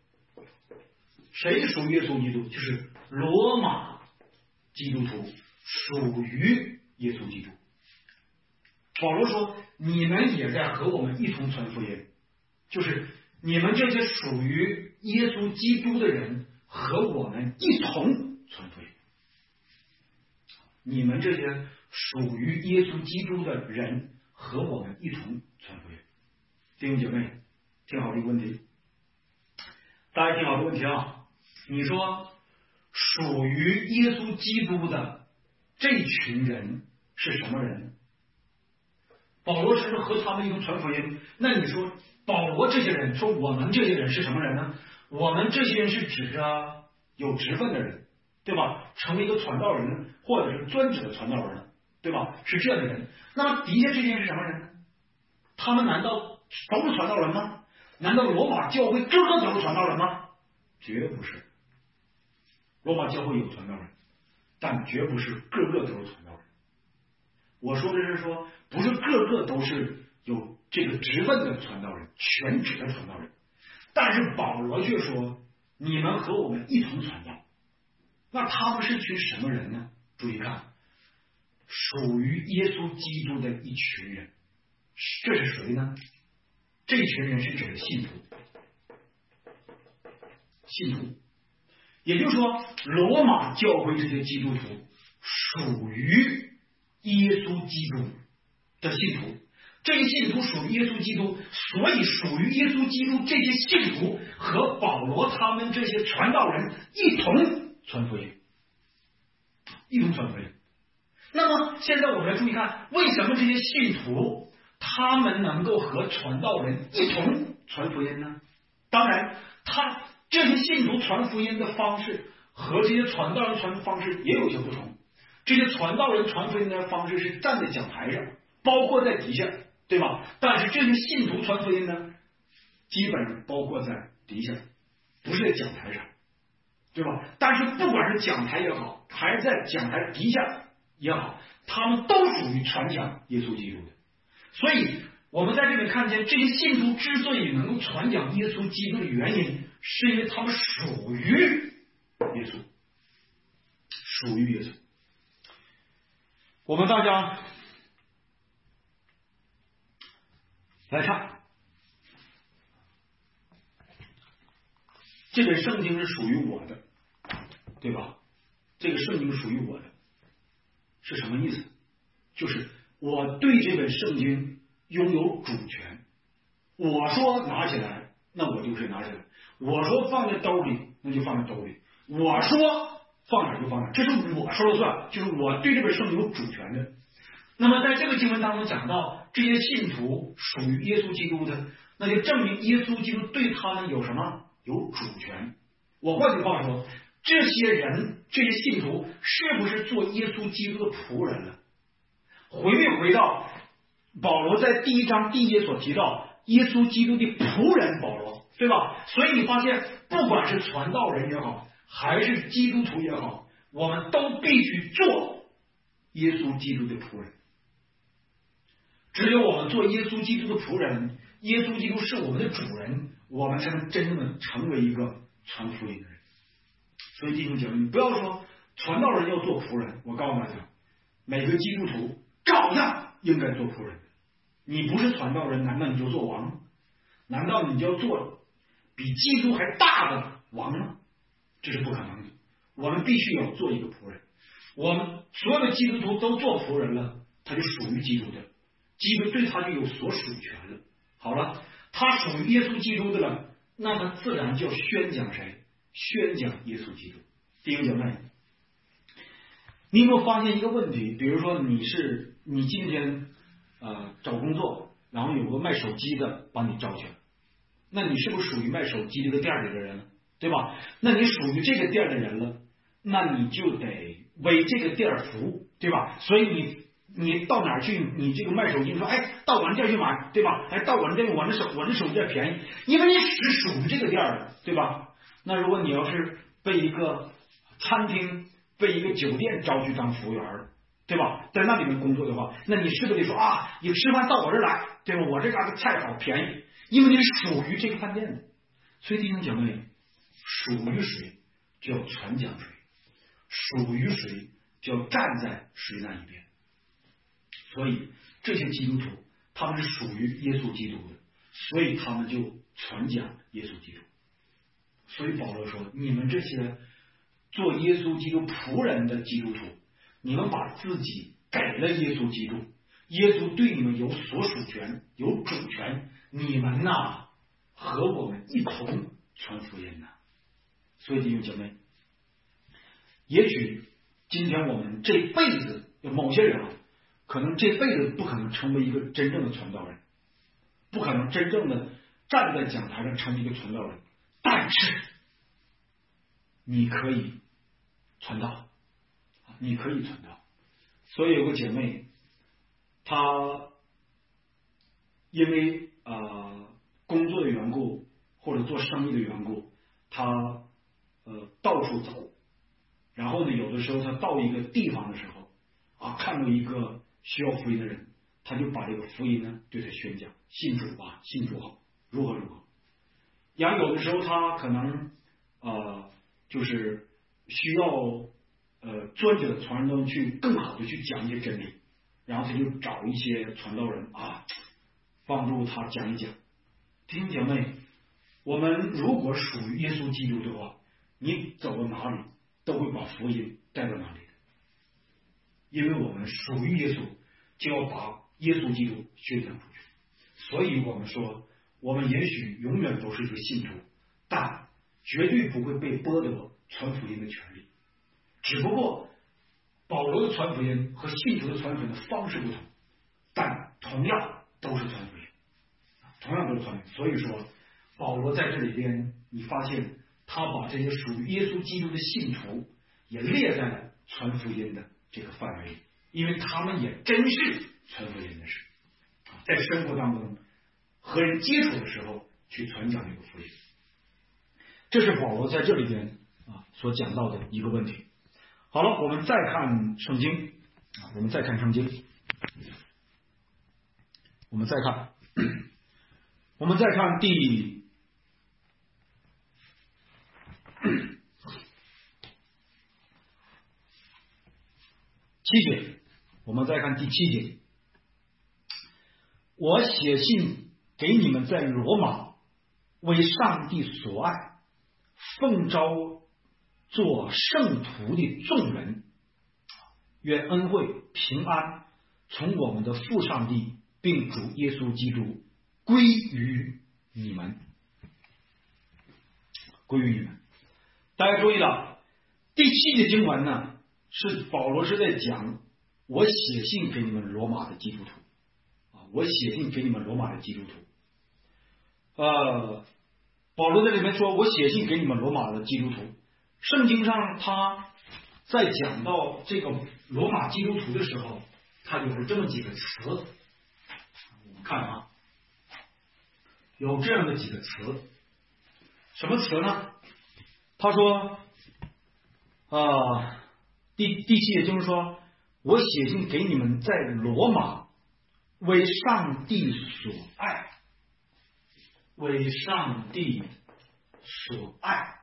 谁属于耶稣基督？就是罗马基督徒属于耶稣基督。保罗说你们也在和我们一同传福音，就是你们这些属于耶稣基督的人和我们一同传福音。你们这些属于耶稣基督的人和我们一同传福音。弟兄姐妹，听好这个问题，大家听好这个问题啊！你说属于耶稣基督的这群人是什么人？保罗是和他们一同传福音，那你说保罗这些人，说我们这些人是什么人呢？我们这些人是指着有职分的人，对吧？成为一个传道人或者是专职的传道人，对吧？是这样的人。那么底下这些人是什么人呢？他们难道都是传道人吗？难道罗马教会个个都是传道人吗？绝不是。罗马教会有传道人，但绝不是个个都是传道人。我说的是说，不是个个都是有这个职分的传道人，全职的传道人。但是保罗却说，你们和我们一同传道。那他们是群什么人呢？注意看，属于耶稣基督的一群人。这是谁呢？这群人是指的信徒，信徒，也就是说，罗马教会这些基督徒属于耶稣基督的信徒。这些信徒属于耶稣基督，所以属于耶稣基督这些信徒和保罗他们这些传道人一同传福音，一同传福音。那么现在我们来注意看，为什么这些信徒他们能够和传道人一同传福音呢？当然，他这些信徒传福音的方式和这些传道人传的方式也有些不同。这些传道人传福音的方式是站在讲台上，包括在底下，对吧？但是这些信徒传福音呢，基本上包括在底下，不是在讲台上，对吧？但是不管是讲台也好，还是在讲台底下也好，他们都属于传讲耶稣基督的。所以我们在这里看见，这些信徒之所以能够传讲耶稣基督的原因，是因为他们属于耶稣，属于耶稣。我们大家来看，这本圣经是属于我的，对吧？这个圣经是属于我的，是什么意思？就是我对这本圣经拥有主权。我说拿起来，那我就是拿起来；我说放在兜里，那就放在兜里；我说放哪就放哪，这是我说了算，就是我对这本圣经有主权的。那么在这个经文当中讲到，这些信徒属于耶稣基督的，那就证明耶稣基督对他们有什么？有主权。我换句话说，这些人，这些信徒是不是做耶稣基督的仆人了？回没回到保罗在第一章第一节所提到耶稣基督的仆人保罗，对吧？所以你发现，不管是传道人也好，还是基督徒也好，我们都必须做耶稣基督的仆人。只有我们做耶稣基督的仆人，耶稣基督是我们的主人，我们才能真正的成为一个传福音的人。所以弟兄姐妹，你不要说传道人要做仆人，我告诉大家，每个基督徒照样应该做仆人。你不是传道人，难道你就做王？难道你就要做比基督还大的王吗？这是不可能的。我们必须要做一个仆人。 我们所有的基督徒都做仆人了，他就属于基督的，基督对他就有所属权了。好了，他属于耶稣基督的了，那他自然就要宣讲谁？宣讲耶稣基督。弟兄姐妹，你有没有发现一个问题？比如说你是你今天呃找工作，然后有个卖手机的把你招去了，那你是不是属于卖手机这个店里的人了？对吧？那你属于这个店的人了，那你就得为这个店服务，对吧？所以你你到哪儿去，你这个卖手机，你说哎，到我这店去买，对吧？哎，到我这我这手我这手机店便宜，因为你是属于这个店的，对吧？那如果你要是被一个餐厅、被一个酒店招去当服务员，对吧？在那里面工作的话，那你是不是得说啊，你吃饭到我这儿来，对吧？我这嘎的菜好便宜，因为你是属于这个饭店的。所以弟兄姐妹，属于谁就要传讲谁，属于谁就要站在谁那一边。所以这些基督徒他们是属于耶稣基督的，所以他们就传讲耶稣基督。所以保罗说，你们这些做耶稣基督仆人的基督徒，你们把自己给了耶稣基督，耶稣对你们有所属权，有主权，你们呐、啊、和我们一同传福音呐。所以弟兄姐妹，也许今天我们这辈子有某些人啊，可能这辈子不可能成为一个真正的传道人，不可能真正的站在讲台上成为一个传道人，但是你可以传道，你可以传道。所以有个姐妹，她因为呃工作的缘故或者做生意的缘故，她呃到处走，然后呢，有的时候她到一个地方的时候啊，看到一个需要福音的人，她就把这个福音呢对他宣讲，信主吧，信主好，如何如何。然后有的时候她可能呃就是需要呃专职的传道人去更好的去讲一些真理，然后他就找一些传道人啊，帮助他讲一讲。弟兄姐妹，我们如果属于耶稣基督的话，你走到哪里都会把福音带到哪里的，因为我们属于耶稣，就要把耶稣基督宣讲出去。所以我们说，我们也许永远都是一个信徒，但绝对不会被剥夺传福音的权利。只不过保罗的传福音和信徒的传福音的方式不同，但同样都是传福音，同样都是传福音。所以说保罗在这里边，你发现他把这些属于耶稣基督的信徒也列在了传福音的这个范围里，因为他们也真是传福音的事，在生活当中和人接触的时候去传讲这个福音。这是保罗在这里边啊所讲到的一个问题。好了，我们再看圣经啊，我们再看圣经，我们再看，我们再看第七节，我们再看第七节。我写信给你们在罗马为上帝所爱，奉召做圣徒的众人，愿恩惠平安从我们的父上帝并主耶稣基督归于你们，归于你们。大家注意了，第七节经文呢，是保罗是在讲我写信给你们罗马的基督徒啊，我写信给你们罗马的基督徒。呃，保罗在里面说我写信给你们罗马的基督徒。圣经上他在讲到这个罗马基督徒的时候，他有这么几个词，我们看啊，有这样的几个词。什么词呢？他说啊、呃，第第七节就是说，我写信给你们在罗马为上帝所爱，为上帝所爱，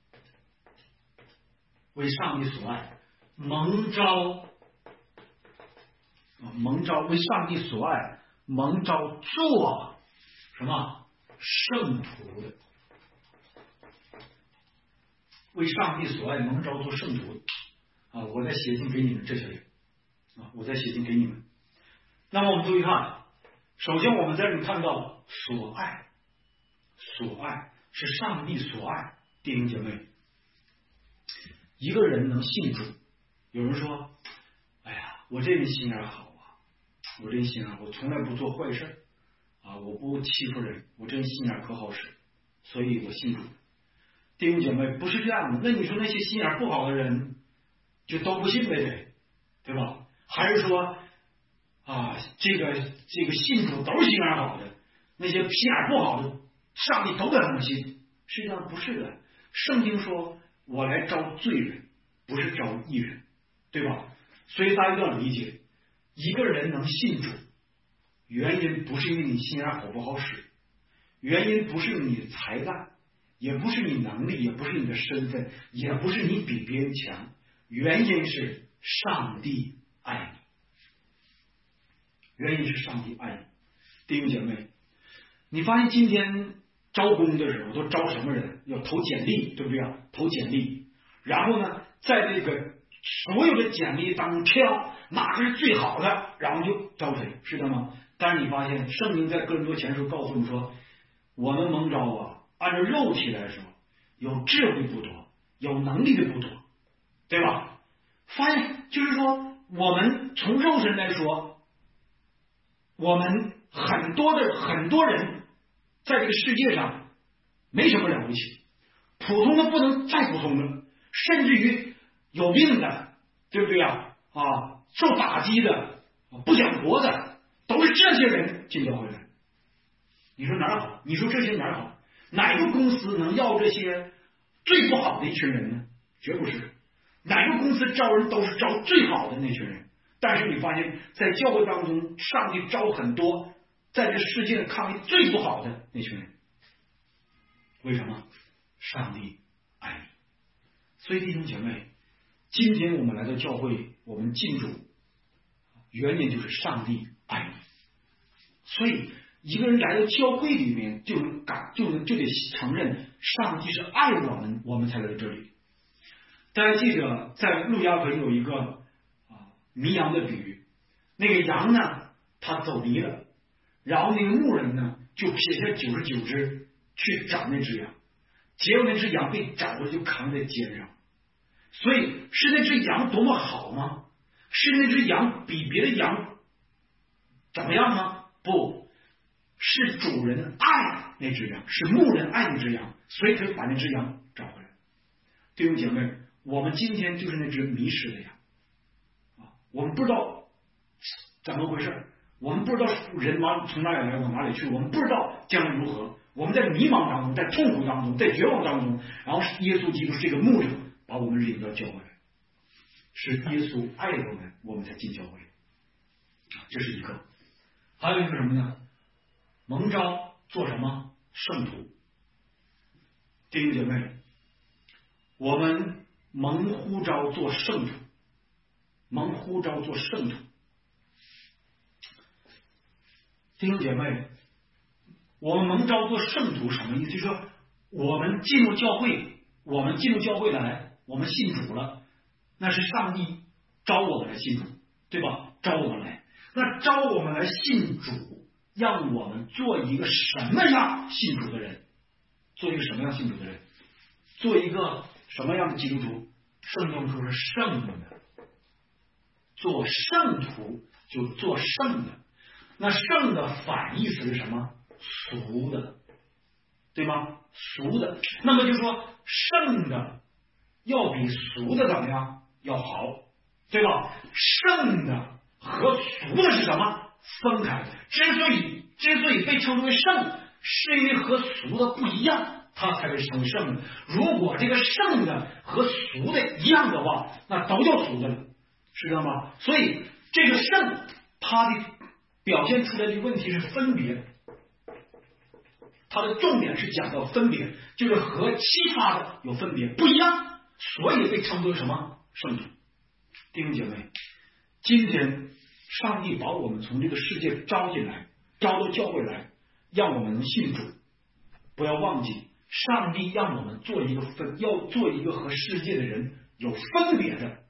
为上帝所爱，蒙召，蒙召为上帝所爱，蒙召做什么圣徒的，为上帝所爱，蒙召做圣徒的啊，我在写信给你们这些人啊，我在写信给你们。那么我们注意看，首先我们在这里看到所爱，所爱是上帝所爱，弟兄姐妹，一个人能信主，有人说，哎呀，我这人心眼好啊，我这人心眼，我从来不做坏事啊，我不欺负人，我这人心眼可好使，所以我信主。弟兄姐妹，不是这样的。那你说那些心眼不好的人就都不信呗，对吧？还是说啊，这个这个信主都是心眼好的，那些心眼不好的，上帝都得他们信？实际上不是的。圣经说，我来招罪人，不是招义人，对吧？所以大家要理解，一个人能信主，原因不是因为你心眼好不好使，原因不是你的才干，也不是你能力，也不是你的身份，也不是你比别人强，原因是上帝爱你。原因是上帝爱你。弟兄姐妹，你发现今天招工的时候都招什么人？要投简历，对不对啊？投简历，然后呢，在这个所有的简历当中挑哪个是最好的，然后就招谁，是的吗？但是你发现圣经在哥林多前书告诉我们说，我们蒙召啊，按照肉体来说，有智慧不多，有能力的不多，对吧？发现就是说，我们从肉身来说，我们很多的很多人在这个世界上没什么了不起，普通的不能再普通了，甚至于有病的，对不对啊？啊，受打击的，不讲国的，都是这些人进教会的。你说哪儿好？你说这些哪儿好？哪个公司能要这些最不好的一群人呢？绝不是。哪个公司招人都是招最好的那群人。但是你发现，在教会当中，上帝招很多在这世界看为最不好的那群人。为什么？上帝爱你。所以弟兄姐妹，今天我们来到教会，我们进主，原因就是上帝爱你。所以一个人来到教会里面，就能感就能就得承认上帝是爱我们，我们才来到这里。大家记得在路加福音有一个啊迷羊的比喻，那个羊呢，它走离了，然后那个牧人呢，就撇下九十九只去找那只羊，结果那只羊被找了，就扛在肩上。所以是那只羊多么好吗？是那只羊比别的羊怎么样吗？不是，主人爱那只羊，是牧人爱那只羊，所以可以把那只羊找回来。弟兄姐妹，我们今天就是那只迷失的羊啊！我们不知道怎么回事，我们不知道人往从哪里来，往哪里去，我们不知道将来如何，我们在迷茫当中，在痛苦当中，在绝望当中，然后耶稣基督这个牧者把我们领到教会来，是耶稣爱我们，我们才进教会。这是一个。还有一个什么呢？蒙召做什么？圣徒。弟兄姐妹，我们蒙呼召做圣徒，蒙呼召做圣徒。弟兄姐妹，我们蒙召做圣徒什么意思？就是说，我们进入教会，我们进入教会来，我们信主了，那是上帝招我们来信主，对吧？招我们来，那招我们来信主，让我们做一个什么样信主的人？做一个什么样信主的人？做一个什么样的基督徒？圣经说是圣的，做圣徒就做圣的。那圣的反义词是什么？俗的，对吗？俗的。那么就说圣的要比俗的怎么样？要好，对吧？圣的和俗的是什么？分开。之所以之所以被称为圣，是因为和俗的不一样，它才被称为圣的。如果这个圣的和俗的一样的话，那都叫俗的了，知道吗？所以这个圣，它的表现出来的问题是分别，它的重点是讲到分别，就是和其他的有分别不一样，所以被称作什么？圣徒。弟兄姐妹，今天上帝把我们从这个世界招进来，招到教会来，让我们能信主。不要忘记，上帝让我们做一个分，要做一个和世界的人有分别的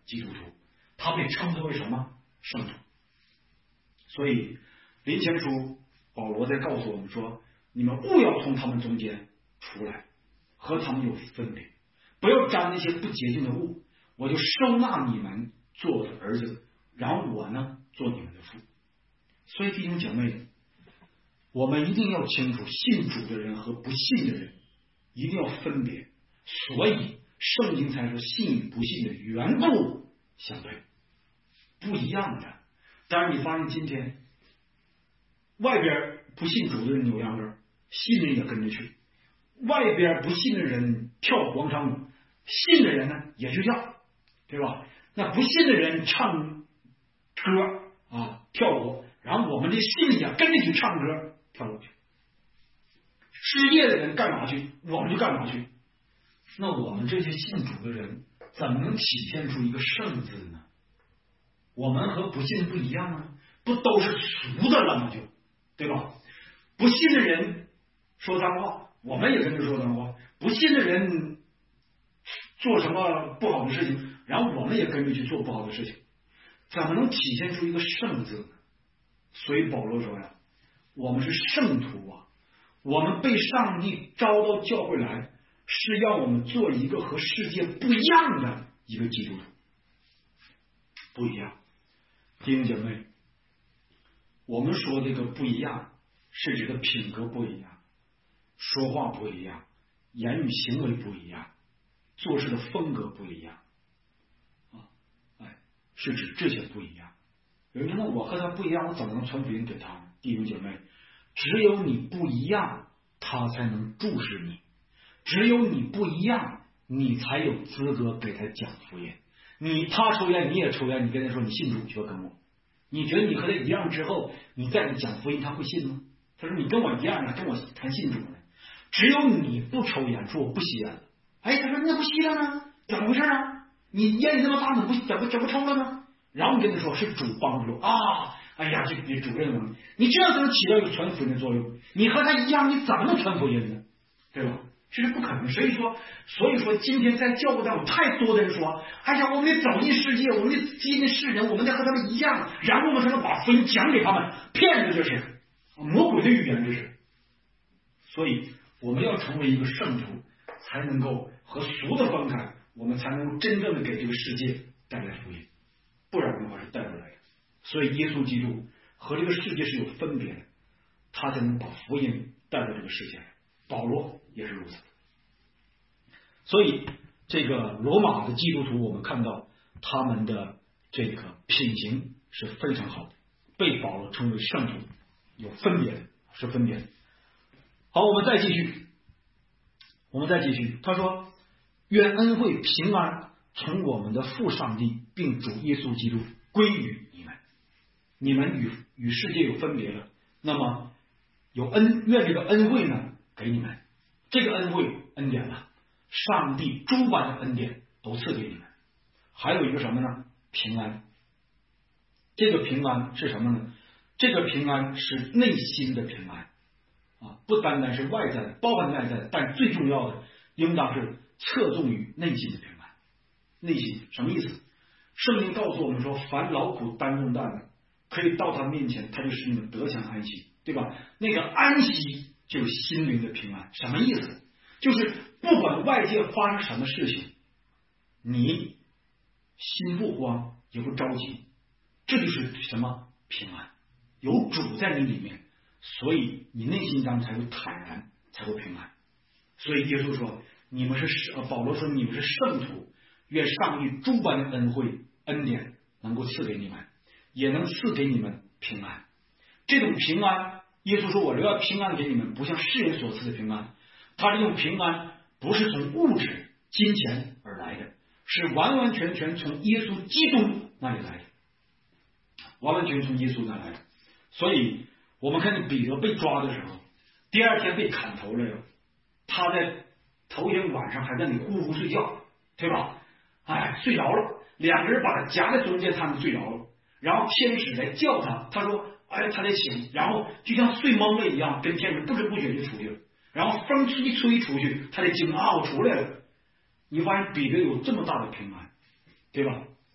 基督徒，他被称之为什么？圣徒。所以林前书保罗在告诉我们说，你们务要从他们中间出来，和他们有分别，不要沾那些不洁净的物，我就收纳你们做我的儿子，然后我呢做你们的父。所以弟兄姐妹，我们一定要清楚，信主的人和不信的人一定要分别。所以圣经才说信与不信的原不相对，不一样的。当然你发现今天外边不信主的人扭秧歌，信的人也跟着去，外边不信的人跳广场舞，信的人呢也去跳，对吧？那不信的人唱歌啊跳舞，然后我们这信也跟着去唱歌跳舞去。失业的人干嘛去，我们就干嘛去。那我们这些信主的人怎么能体现出一个圣字呢？我们和不信不一样啊，不都是俗的了吗？就对吧？不信的人说脏话，我们也跟着说脏话；不信的人做什么不好的事情，然后我们也跟着去做不好的事情，怎么能体现出一个圣字呢？所以保罗说呀，我们是圣徒啊，我们被上帝招到教会来，是要我们做一个和世界不一样的一个基督徒。不一样，弟兄姐妹，我们说这个不一样，是指的品格不一样，说话不一样，言语行为不一样，做事的风格不一样啊，哎，是指这些不一样。有人说，那我和他不一样，我怎么能传福音给他呢？弟兄姐妹，只有你不一样，他才能注视你；只有你不一样，你才有资格给他讲福音。你他抽烟你也抽烟，你跟他说你信主就跟我，你觉得你和他一样之后，你再给讲福音，他会信吗？他说你跟我一样啊，跟我谈信主呢。只有你不抽烟，说我不吸烟了，哎，他说那不吸了呢？怎么回事啊？你烟瘾那么大，怎么不怎么怎么抽了呢？然后你跟他说是主帮助啊，哎呀，这这主任啊，你这样才能起到一个传福音的作用。你和他一样，你怎么能传福音呢？对吧？这是不可能。所以说，所以说，今天在教会当中，太多的人说，哎呀，我们得走进世界，我们得接近世人，我们得和他们一样，然后我们才能把福音讲给他们。骗子这是魔鬼的语言，这是。所以我们要成为一个圣徒，才能够和俗的分开，我们才能够真正的给这个世界带来福音，不然的话是带不来的。所以耶稣基督和这个世界是有分别的，他才能把福音带到这个世界来。保罗也是如此。所以这个罗马的基督徒，我们看到他们的这个品行是非常好的，被保罗称为圣徒，有分别的，是分别的。好，我们再继续，我们再继续。他说：“愿恩惠平安从我们的父上帝并主耶稣基督归于你们。你们与与世界有分别了，那么有恩，愿这个恩惠呢给你们，这个恩惠恩典呢，上帝诸般的恩典都赐给你们。还有一个什么呢？平安。这个平安是什么呢？这个平安是内心的平安啊，不单单是外在的，包含外在的，但最重要的应当是侧重于内心的平安。内心什么意思？圣经告诉我们说，凡劳苦担重担的，可以到他面前，他就使你们得享安息，对吧？那个安息就是心灵的平安。什么意思？就是不管外界发生什么事情，你心不慌也不着急，这就是什么？平安。有主在你里面，所以你内心当中才会坦然，才会平安。所以耶稣说，你们是保罗说你们是圣徒，愿上帝诸般的恩惠恩典能够赐给你们，也能赐给你们平安。这种平安，耶稣说我留下平安给你们，不像世人所赐的平安。他这种平安不是从物质金钱而来的，是完完全全从耶稣基督那里来的，完完全全从耶稣那里来的。所以我们看见彼得被抓的时候，第二天被砍头了，他在头天晚上还在那里呼呼睡觉，对吧？哎，睡着了，两个人把他夹在中间，他们睡着了，然后天使来叫他，他说哎，他得醒，然后就像睡懵了一样，跟天使不知不觉就出去了，然后风一吹出去，他得惊啊，我出来了。你发现彼得有这么大的平安，对吧？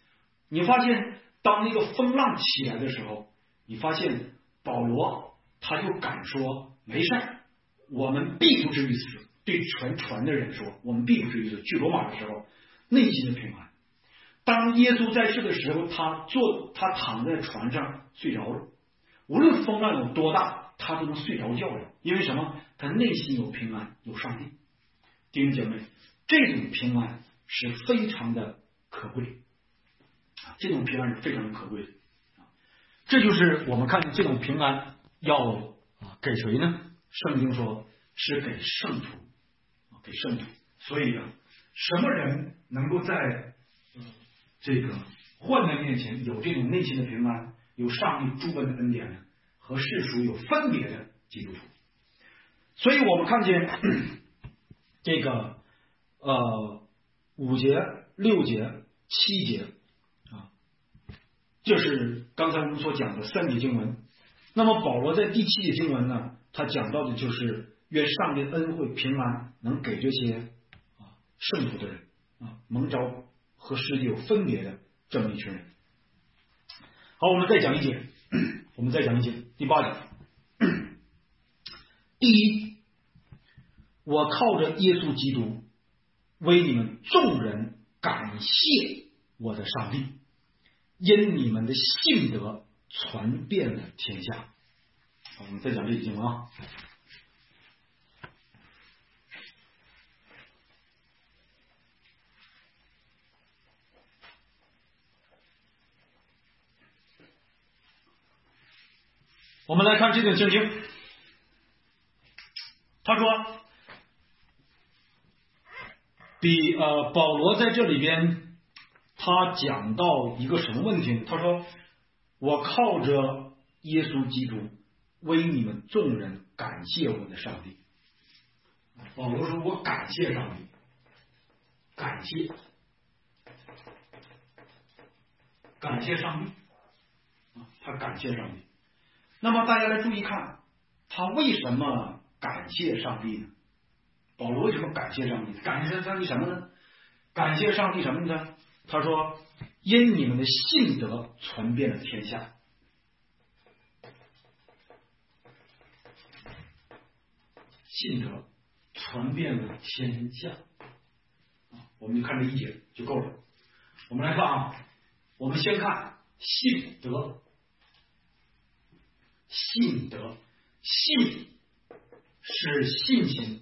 你发现当那个风浪起来的时候，你发现保罗他就敢说没事，我们必不至于死。对全船的人说，我们必不至于死。去罗马的时候，内心的平安。当耶稣在世的时候，他坐他躺在船上睡着了，无论风浪有多大，他都能睡着觉了。因为什么？他内心有平安，有上帝。弟兄姐妹，这种平安是非常的可贵，这种平安是非常的可贵的。这就是我们看见这种平安要给谁呢？圣经说是给圣徒，给圣徒。所以呢，什么人能够在这个患难面前有这种内心的平安，有上帝诸般的恩典呢？和世俗有分别的基督徒。所以我们看见这个呃五节、六节、七节啊，这是刚才我们所讲的三节经文。那么保罗在第七节经文呢，他讲到的就是愿上帝恩惠平安能给这些啊圣徒的人啊，蒙召和世界有分别的这么一群人。好，我们再讲一节，我们再讲一节，第八节。第一，我靠着耶稣基督为你们众人感谢我的上帝，因你们的信德传遍了天下。好，我们再讲这节经文啊。我们来看这段圣经，他说，比呃保罗在这里边，他讲到一个什么问题呢？他说，我靠着耶稣基督为你们众人感谢我的上帝。保罗说，我感谢上帝，感谢，感谢上帝，他感谢上帝。那么大家来注意看，他为什么感谢上帝呢？保罗为什么感谢上帝？感谢上帝什么呢？感谢上帝什么呢？他说，因你们的信德传遍了天下。信德传遍了天下，我们就看这一节就够了。我们来看啊，我们先看信德。信德，信是信心，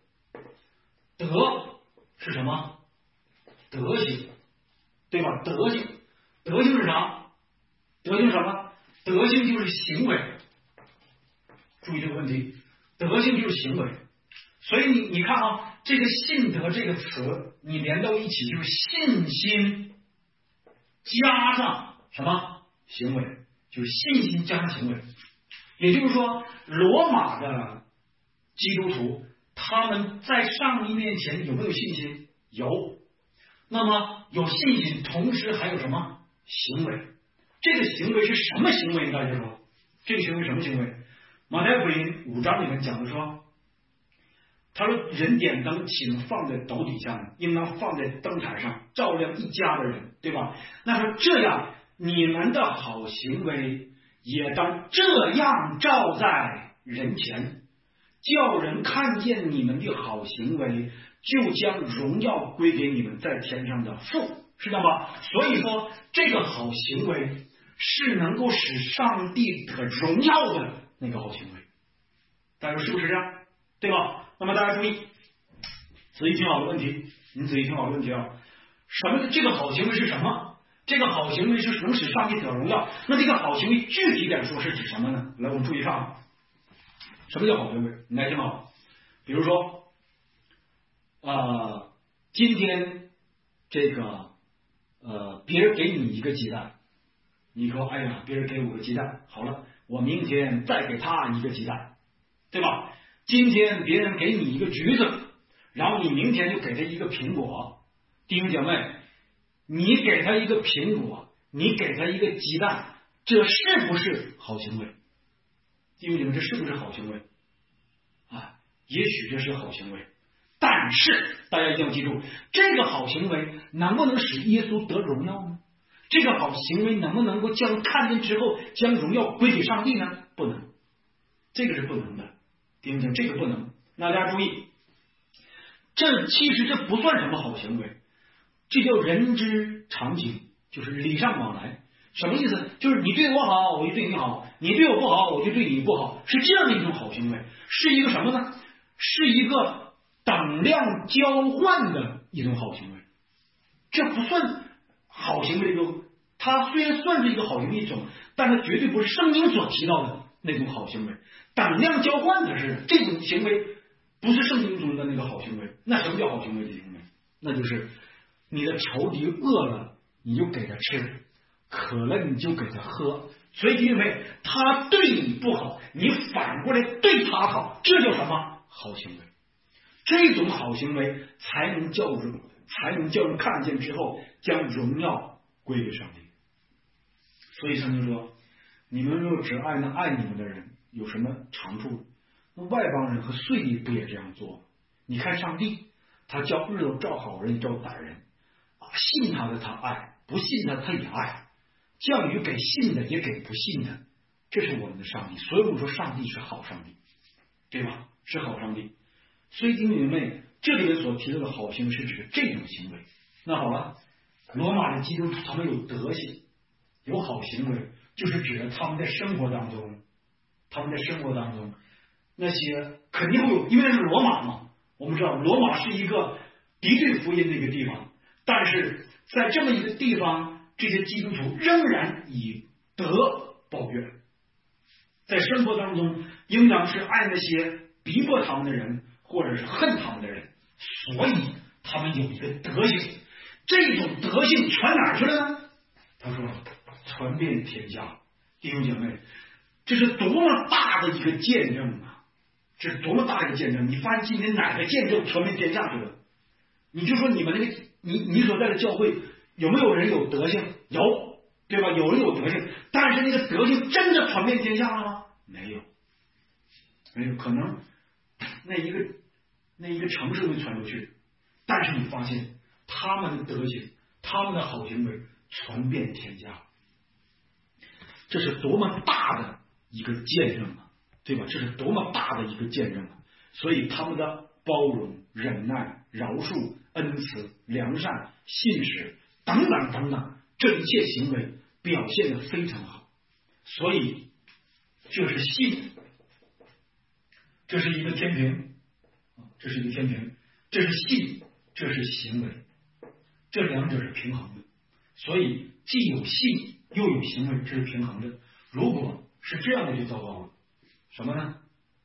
德是什么？德行，对吧？德行，德行是啥？德行什么？德行就是行为。注意这个问题，德行就是行为。所以你你看啊，这个信德这个词，你连到一起就是信心加上什么行为，就是信心加上行为。也就是说，罗马的基督徒他们在上帝面前有没有信心？有。那么有信心，同时还有什么行为？这个行为是什么行为？大家说，这个行为什么行为？马太福音五章里面讲的说，他说人点灯岂能放在斗底下呢？应当放在灯台上，照亮一家的人，对吧？那说这样，你们的好行为也当这样照在人前，叫人看见你们的好行为，就将荣耀归给你们在天上的父，知道吗？所以说，这个好行为是能够使上帝得荣耀的那个好行为。大家说是不是这样？对吧？那么大家注意，仔细听好的问题，你仔细听好的问题啊！什么？这个好行为是什么？这个好行为是能使上帝得荣耀。那这个好行为具体点说是指什么呢？来，我们注意看，什么叫好行为？你来听好。比如说，呃，今天这个呃，别人给你一个鸡蛋，你说，哎呀，别人给我个鸡蛋，好了，我明天再给他一个鸡蛋，对吧？今天别人给你一个橘子，然后你明天就给他一个苹果。弟兄姐妹，你给他一个苹果，你给他一个鸡蛋，这是不是好行为？弟兄姐妹，这是不是好行为啊？也许这是好行为，但是大家一定要记住，这个好行为能不能使耶稣得荣耀呢？ 这个好行为能不能够将看见之后将荣耀归给上帝呢？不能，这个是不能的，弟兄姐妹，这个不能。那大家注意，这其实这不算什么好行为，这叫人之常情，就是礼尚往来。什么意思？就是你对我好，我就对你好；你对我不好，我就对你不好，是这样的一种好行为，是一个什么呢？是一个等量交换的一种好行为。这不算好行为的一个，它虽然算是一个好行为一种，但它绝对不是圣经所提到的那种好行为。等量交换的是这种行为，不是圣经中的那个好行为。那什么叫好行为？这行为，那就是你的仇敌饿了，你就给他吃。渴了你就给他喝，所以因为他对你不好，你反过来对他好，这叫什么好行为？这种好行为才能叫人，才能叫人看见之后将荣耀归给上帝。所以圣经说，你们若只爱那爱你们的人，有什么长处？那外邦人和税吏不也这样做？你看上帝，他叫日头照好人，照歹人啊，信他的他爱，不信他他也爱。降雨给信的，也给不信的，这是我们的上帝。所以我说上帝是好上帝，对吧？是好上帝。所以弟兄姐妹，这里面所提到的好行为是指这种行为。那好了，罗马的基督徒他们有德行，有好行为，就是指的他们在生活当中，他们在生活当中那些肯定会有，因为是罗马嘛，我们知道罗马是一个敌对福音的一个地方，但是在这么一个地方，这些基督徒仍然以德报怨，在生活当中应当是爱那些逼迫他们的人，或者是恨他们的人，所以他们有一个德行。这种德性传哪儿去了呢？他说传遍天下。弟兄姐妹，这是多么大的一个见证啊！这是多么大一个见证！你发现今天哪个见证传遍天下去了？你就说你们那个你你所在的教会有没有人有德性？有，对吧？有人有德性，但是那个德性真的传遍天下了吗？没有，没有，可能那一个那一个城市会传出去，但是你发现他们的德行，他们的好行为传遍天下，这是多么大的一个见证啊，对吧？这是多么大的一个见证啊！所以他们的包容、忍耐、饶恕、恩慈、良善、信实等等等等，这一切行为表现得非常好。所以这是信，这是一个天平，这是一个天平，这是信，这是行为，这两者是平衡的。所以既有信又有行为，这是平衡的。如果是这样的就糟糕了，什么呢？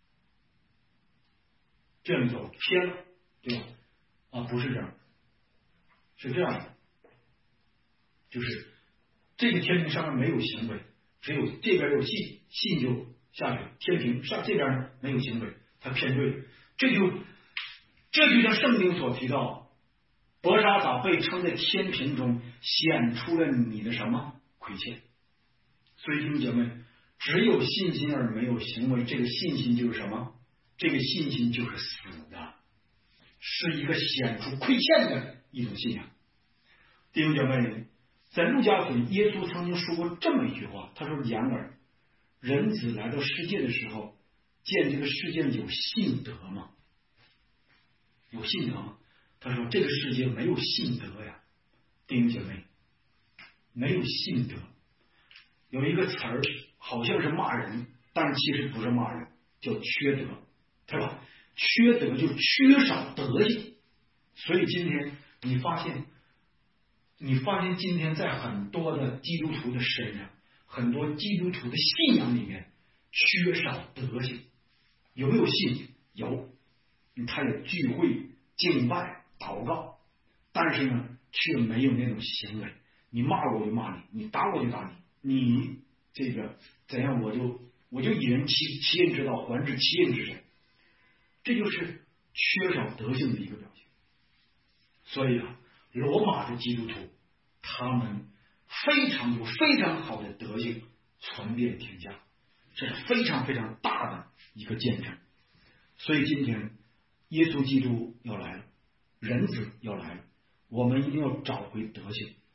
这样就偏了，对吧？啊，不是这样，是这样的，就是这个天平上面没有行为，只有这边有信，信就下去了。天平上这边呢没有行为，它偏对了。这就这就像圣经所提到，伯沙撒被称在天平中显出了你的什么亏欠。所以弟兄姐妹，只有信心而没有行为，这个信心就是什么？这个信心就是死的，是一个显出亏欠的一种信仰。弟兄姐妹，在路加福音，耶稣曾经说过这么一句话，他说：“然而，人子来到世界的时候，见这个世界有信德吗？有信德吗？”他说：“这个世界没有信德呀，弟兄姐妹，没有信德。”有一个词儿好像是骂人，但其实不是骂人，叫缺德，对吧？缺德就缺少德性。所以今天你发现，你发现今天在很多的基督徒的身上，很多基督徒的信仰里面缺少德性。有没有信？有，他有聚会、敬拜、祷告，但是呢，却没有那种行为。你骂我就骂你，你打我就打你，你这个怎样我就我就以人欺欺人之道还治其人之身，这就是缺少德性的一个表现。所以啊，罗马的基督徒他们非常有非常好的德性，传遍天下，这是非常非常大的一个见证。所以今天耶稣基督要来了，人子要来了，我们一定要找回德性。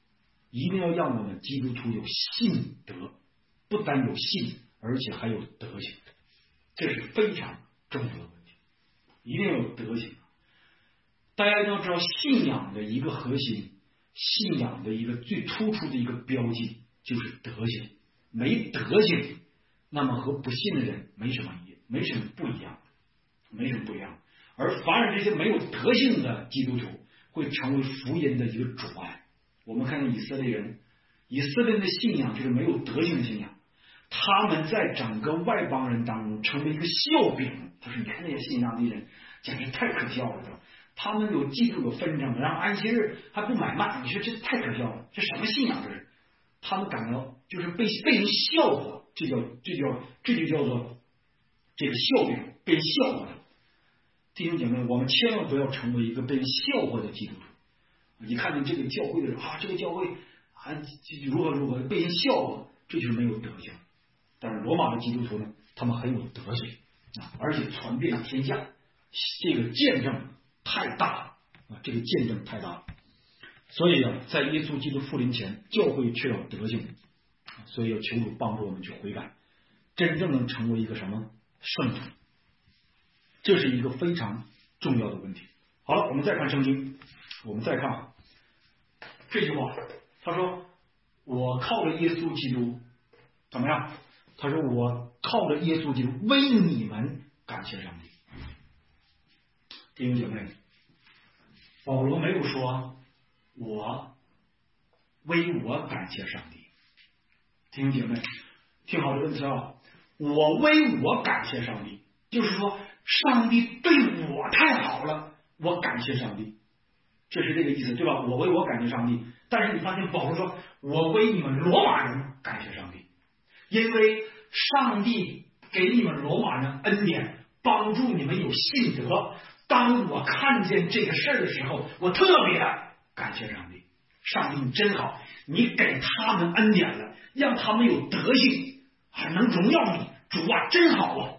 一定要让我们基督徒有信德，不单有信，而且还有德行，这是非常重要的问题，一定要有德行。大家都知道，信仰的一个核心，信仰的一个最突出的一个标记就是德行。没德行，那么和不信的人没什么一没什么不一样，没什么不一样。而反而这些没有德性的基督徒会成为福音的一个阻碍。我们看看以色列人，以色列人的信仰就是没有德性的信仰，他们在整个外邦人当中成为一个笑柄。他说：“你看那些信上的人，简直太可笑了，他们有嫉妒有纷争，然后安息日还不买卖，你说这太可笑了，这什么信仰这是？他们感到就是被被人笑话，这叫这叫这就叫做这个笑柄，被人笑话的。弟兄姐妹，我们千万不要成为一个被人笑话的基督徒。你看见这个教会的人啊，这个教会啊如何如何被人笑话，这就是没有德行。但是罗马的基督徒呢，他们很有德行啊，而且传遍天下，这个见证太大了啊，这个见证太大了。所以啊，在耶稣基督复临前，教会缺少德行，所以要求主帮助我们去悔改，真正能成为一个什么圣徒，这是一个非常重要的问题。好了，我们再看圣经，我们再看这句话，他说：“我靠着耶稣基督怎么样？”他说：“我靠着耶稣基督为你们感谢上帝。”弟兄姐妹，保罗没有说我为我感谢上帝。弟兄姐妹，听好这个问题啊！我为我感谢上帝，就是说上帝对我太好了，我感谢上帝，这是这个意思，对吧？我为我感谢上帝。但是你发现保罗说，我为你们罗马人感谢上帝，因为上帝给你们罗马人恩典，帮助你们有信德。当我看见这个事儿的时候，我特别感谢上帝。上帝你真好，你给他们恩典了，让他们有德性，还能荣耀你。主啊，真好啊！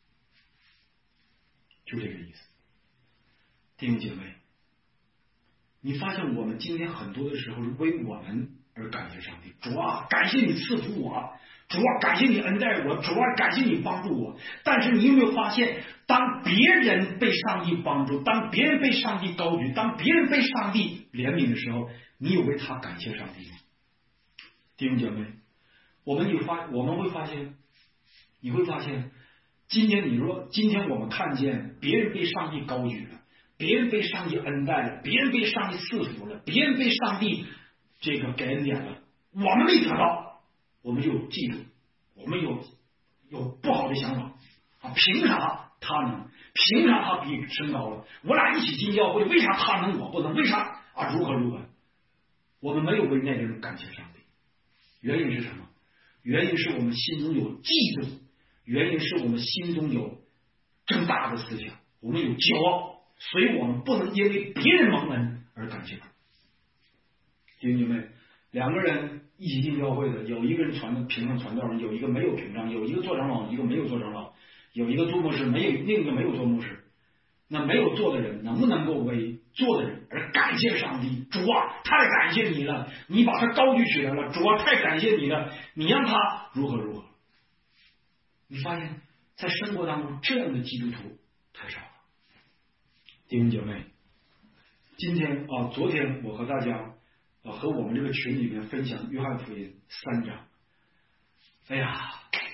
就这个意思。弟兄姐妹，你发现我们今天很多的时候是为我们而感谢上帝。主啊，感谢你赐福我，主啊，感谢你恩待我，主啊，感谢你帮助我。但是你有没有发现，当别人被上帝帮助，当别人被上帝高举，当别人被上帝怜悯的时候，你有为他感谢上帝吗？弟兄姐妹，我们有发我们会发现，你会发现，今天你说，今天我们看见别人被上帝高举了，别人被上帝恩待了，别人被上帝赐福了，别人被上帝这个给恩典了，我们没得到，我们就嫉妒，我们有有不好的想法啊！凭啥他能？凭啥他比升高了？我俩一起进教会，为啥他能我不能？为啥啊？如何如何？我们没有为那个人感谢上帝，原因是什么？原因是我们心中有嫉妒，原因是我们心中有更大的思想，我们有骄傲，所以我们不能因为别人蒙恩而感谢主。弟兄姐妹，两个人一起进教会的，有一个人传的平常传道，有一个没有平常，有一个做长老，一个没有做长老，有一个做牧师，没有另一个没有做牧师。那没有做的人能不能够为做的人而感谢上帝？主啊，太感谢你了，你把他高举起来了。主啊，太感谢你了，你让他如何如何。你发现在生活当中这样的基督徒太少了。弟兄姐妹，今天啊，昨天我和大家啊和我们这个群里面分享约翰福音三章。哎呀，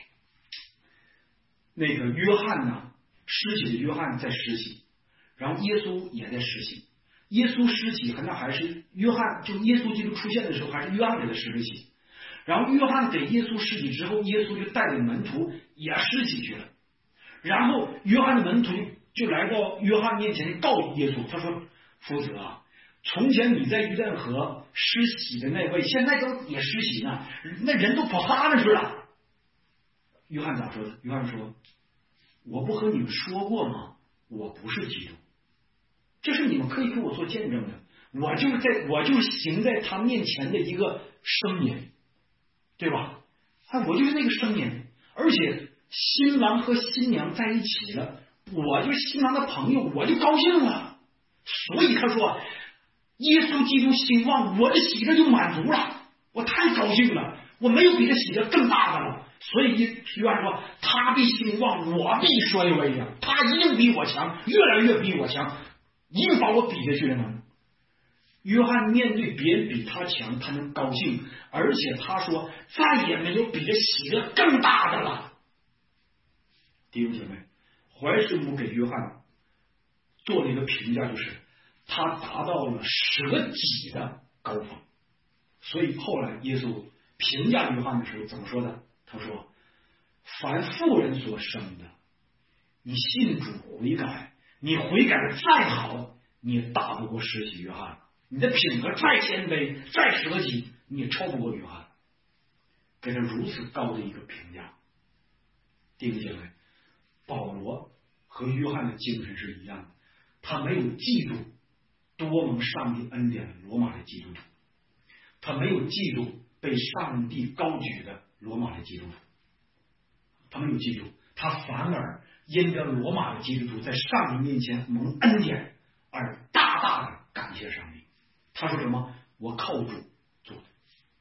那个约翰呢，施洗的约翰在施洗，然后耶稣也在施洗。耶稣施洗，那还是约翰，就耶稣基督出现的时候，还是约翰给他施洗。然后约翰给耶稣施洗之后，耶稣就带着门徒也施洗去了。然后约翰的门徒就来到约翰面前告诉耶稣，他说：“夫子啊，从前你在约旦河施洗的那位，现在都也施洗呢，那人都跑撒那去了。”约翰咋说的？约翰说：“我不和你们说过吗？我不是基督。这是你们可以给我做见证的。我就是在，我就是行在他面前的一个声音，对吧？哎，我就是那个声音。而且新郎和新娘在一起了，我就是新郎的朋友，我就高兴了。所以他说，耶稣基督兴旺，我的喜乐就满足了。 我太高兴了，我没有比这喜乐更大的了。所以约翰说，他必兴旺，我必衰微呀。他一定比我强，越来越比我强，一定把我比下去了呢。约翰面对别人比他强，他能高兴，而且他说再也没有比这喜乐更大的了。弟兄姐妹，怀师母给约翰做了一个评价，就是他达到了舍己的高峰。所以后来耶稣评价约翰的时候怎么说的？他说，凡妇人所生的，你信主悔改，你悔改的再好，你也大不过施洗约翰。你的品格再谦卑再舍己，你也超不过约翰。给他如此高的一个评价。弟兄姐妹，保罗和约翰的精神是一样的，他没有嫉妒多蒙上帝恩典的罗马的基督徒，他没有嫉妒被上帝高举的罗马的基督徒，他没有嫉妒，他反而因着罗马的基督徒在上帝面前蒙恩典而大大的感谢上帝。他说什么？我靠主做的，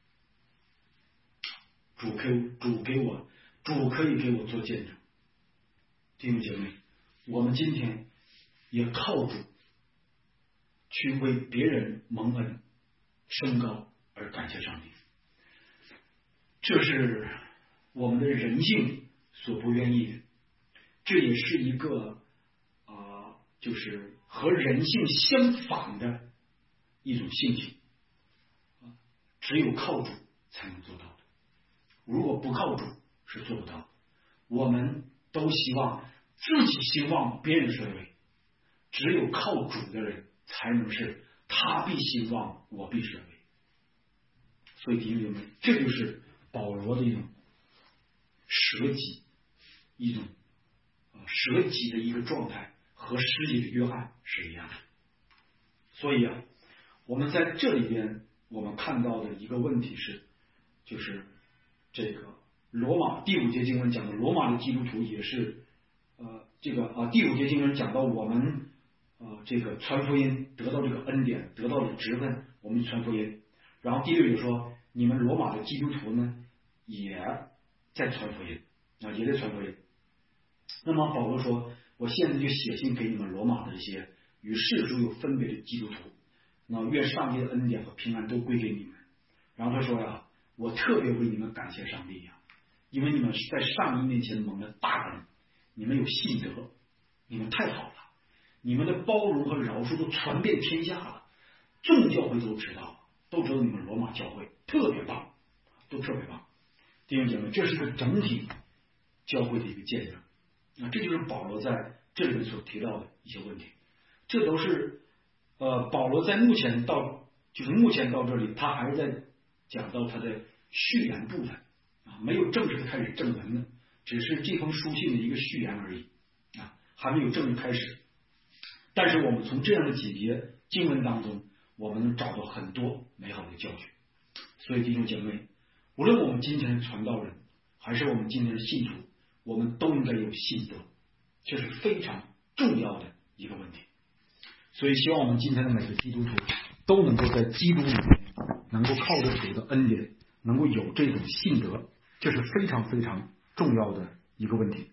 主给主给我主可以给我做见证。弟兄姐妹，我们今天也靠主去为别人蒙恩升高而感谢上帝，这是我们的人性所不愿意的，这也是一个啊、呃，就是和人性相反的一种性情，只有靠主才能做到的，如果不靠主是做不到的。我们都希望自己兴旺，别人衰微，只有靠主的人才能是他必兴旺，我必衰微。所以弟兄们，这就是保罗的一种舍己，一种舍己的一个状态，和施洗的约翰是一样的。所以啊，我们在这里边我们看到的一个问题是，就是这个罗马第五节经文讲的罗马的基督徒也是呃这个啊第五节经文讲到我们呃这个传福音得到这个恩典，得到了职分，我们传福音。然后第六节说，你们罗马的基督徒呢也在传福音啊，也在传福音。那么保罗说，我现在就写信给你们罗马的这些与世俗有分别的基督徒，那愿上帝的恩典和平安都归给你们。然后他说呀，我特别为你们感谢上帝呀，因为你们是在上帝面前蒙了大恩，你们有信德，你们太好了，你们的包容和饶恕都传遍天下了，众教会都知道，都知道你们罗马教会特别棒，都特别棒。弟兄姐妹，这是一个整体教会的一个见证。那这就是保罗在这里面所提到的一些问题，这都是呃保罗在目前到就是目前到这里，他还在讲到他的序言部分啊，没有正式的开始正文呢，只是这封书信的一个序言而已啊，还没有正式开始。但是我们从这样的几节经文当中，我们能找到很多美好的教训。所以弟兄姐妹，无论我们今天的传道人，还是我们今天的信徒，我们都应该有信德，这是非常重要的一个问题。所以希望我们今天的每个基督徒都能够在基督里面，能够靠着主的恩典，能够有这种信德，这是非常非常重要的一个问题。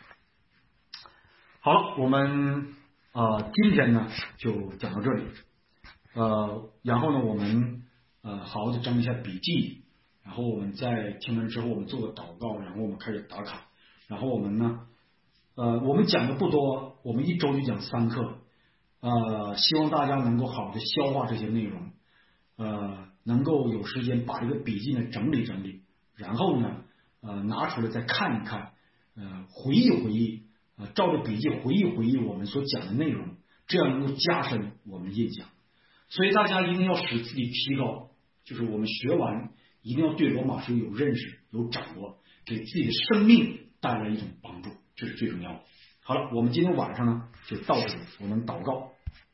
好了，我们呃今天呢就讲到这里，呃，然后呢我们呃好好的整一下笔记，然后我们在听完之后，我们做个祷告，然后我们开始打卡。然后我们呢，呃，我们讲的不多，我们一周就讲三课，呃，希望大家能够好的消化这些内容，呃，能够有时间把这个笔记呢整理整理，然后呢，呃，拿出来再看一看，呃，回忆回忆，呃，照着笔记回忆回忆我们所讲的内容，这样能够加深我们印象。所以大家一定要使自己提高，就是我们学完一定要对罗马书有认识、有掌握，给自己的生命带来一种帮助，这是最重要的。好了，我们今天晚上呢就到这里，我们祷告。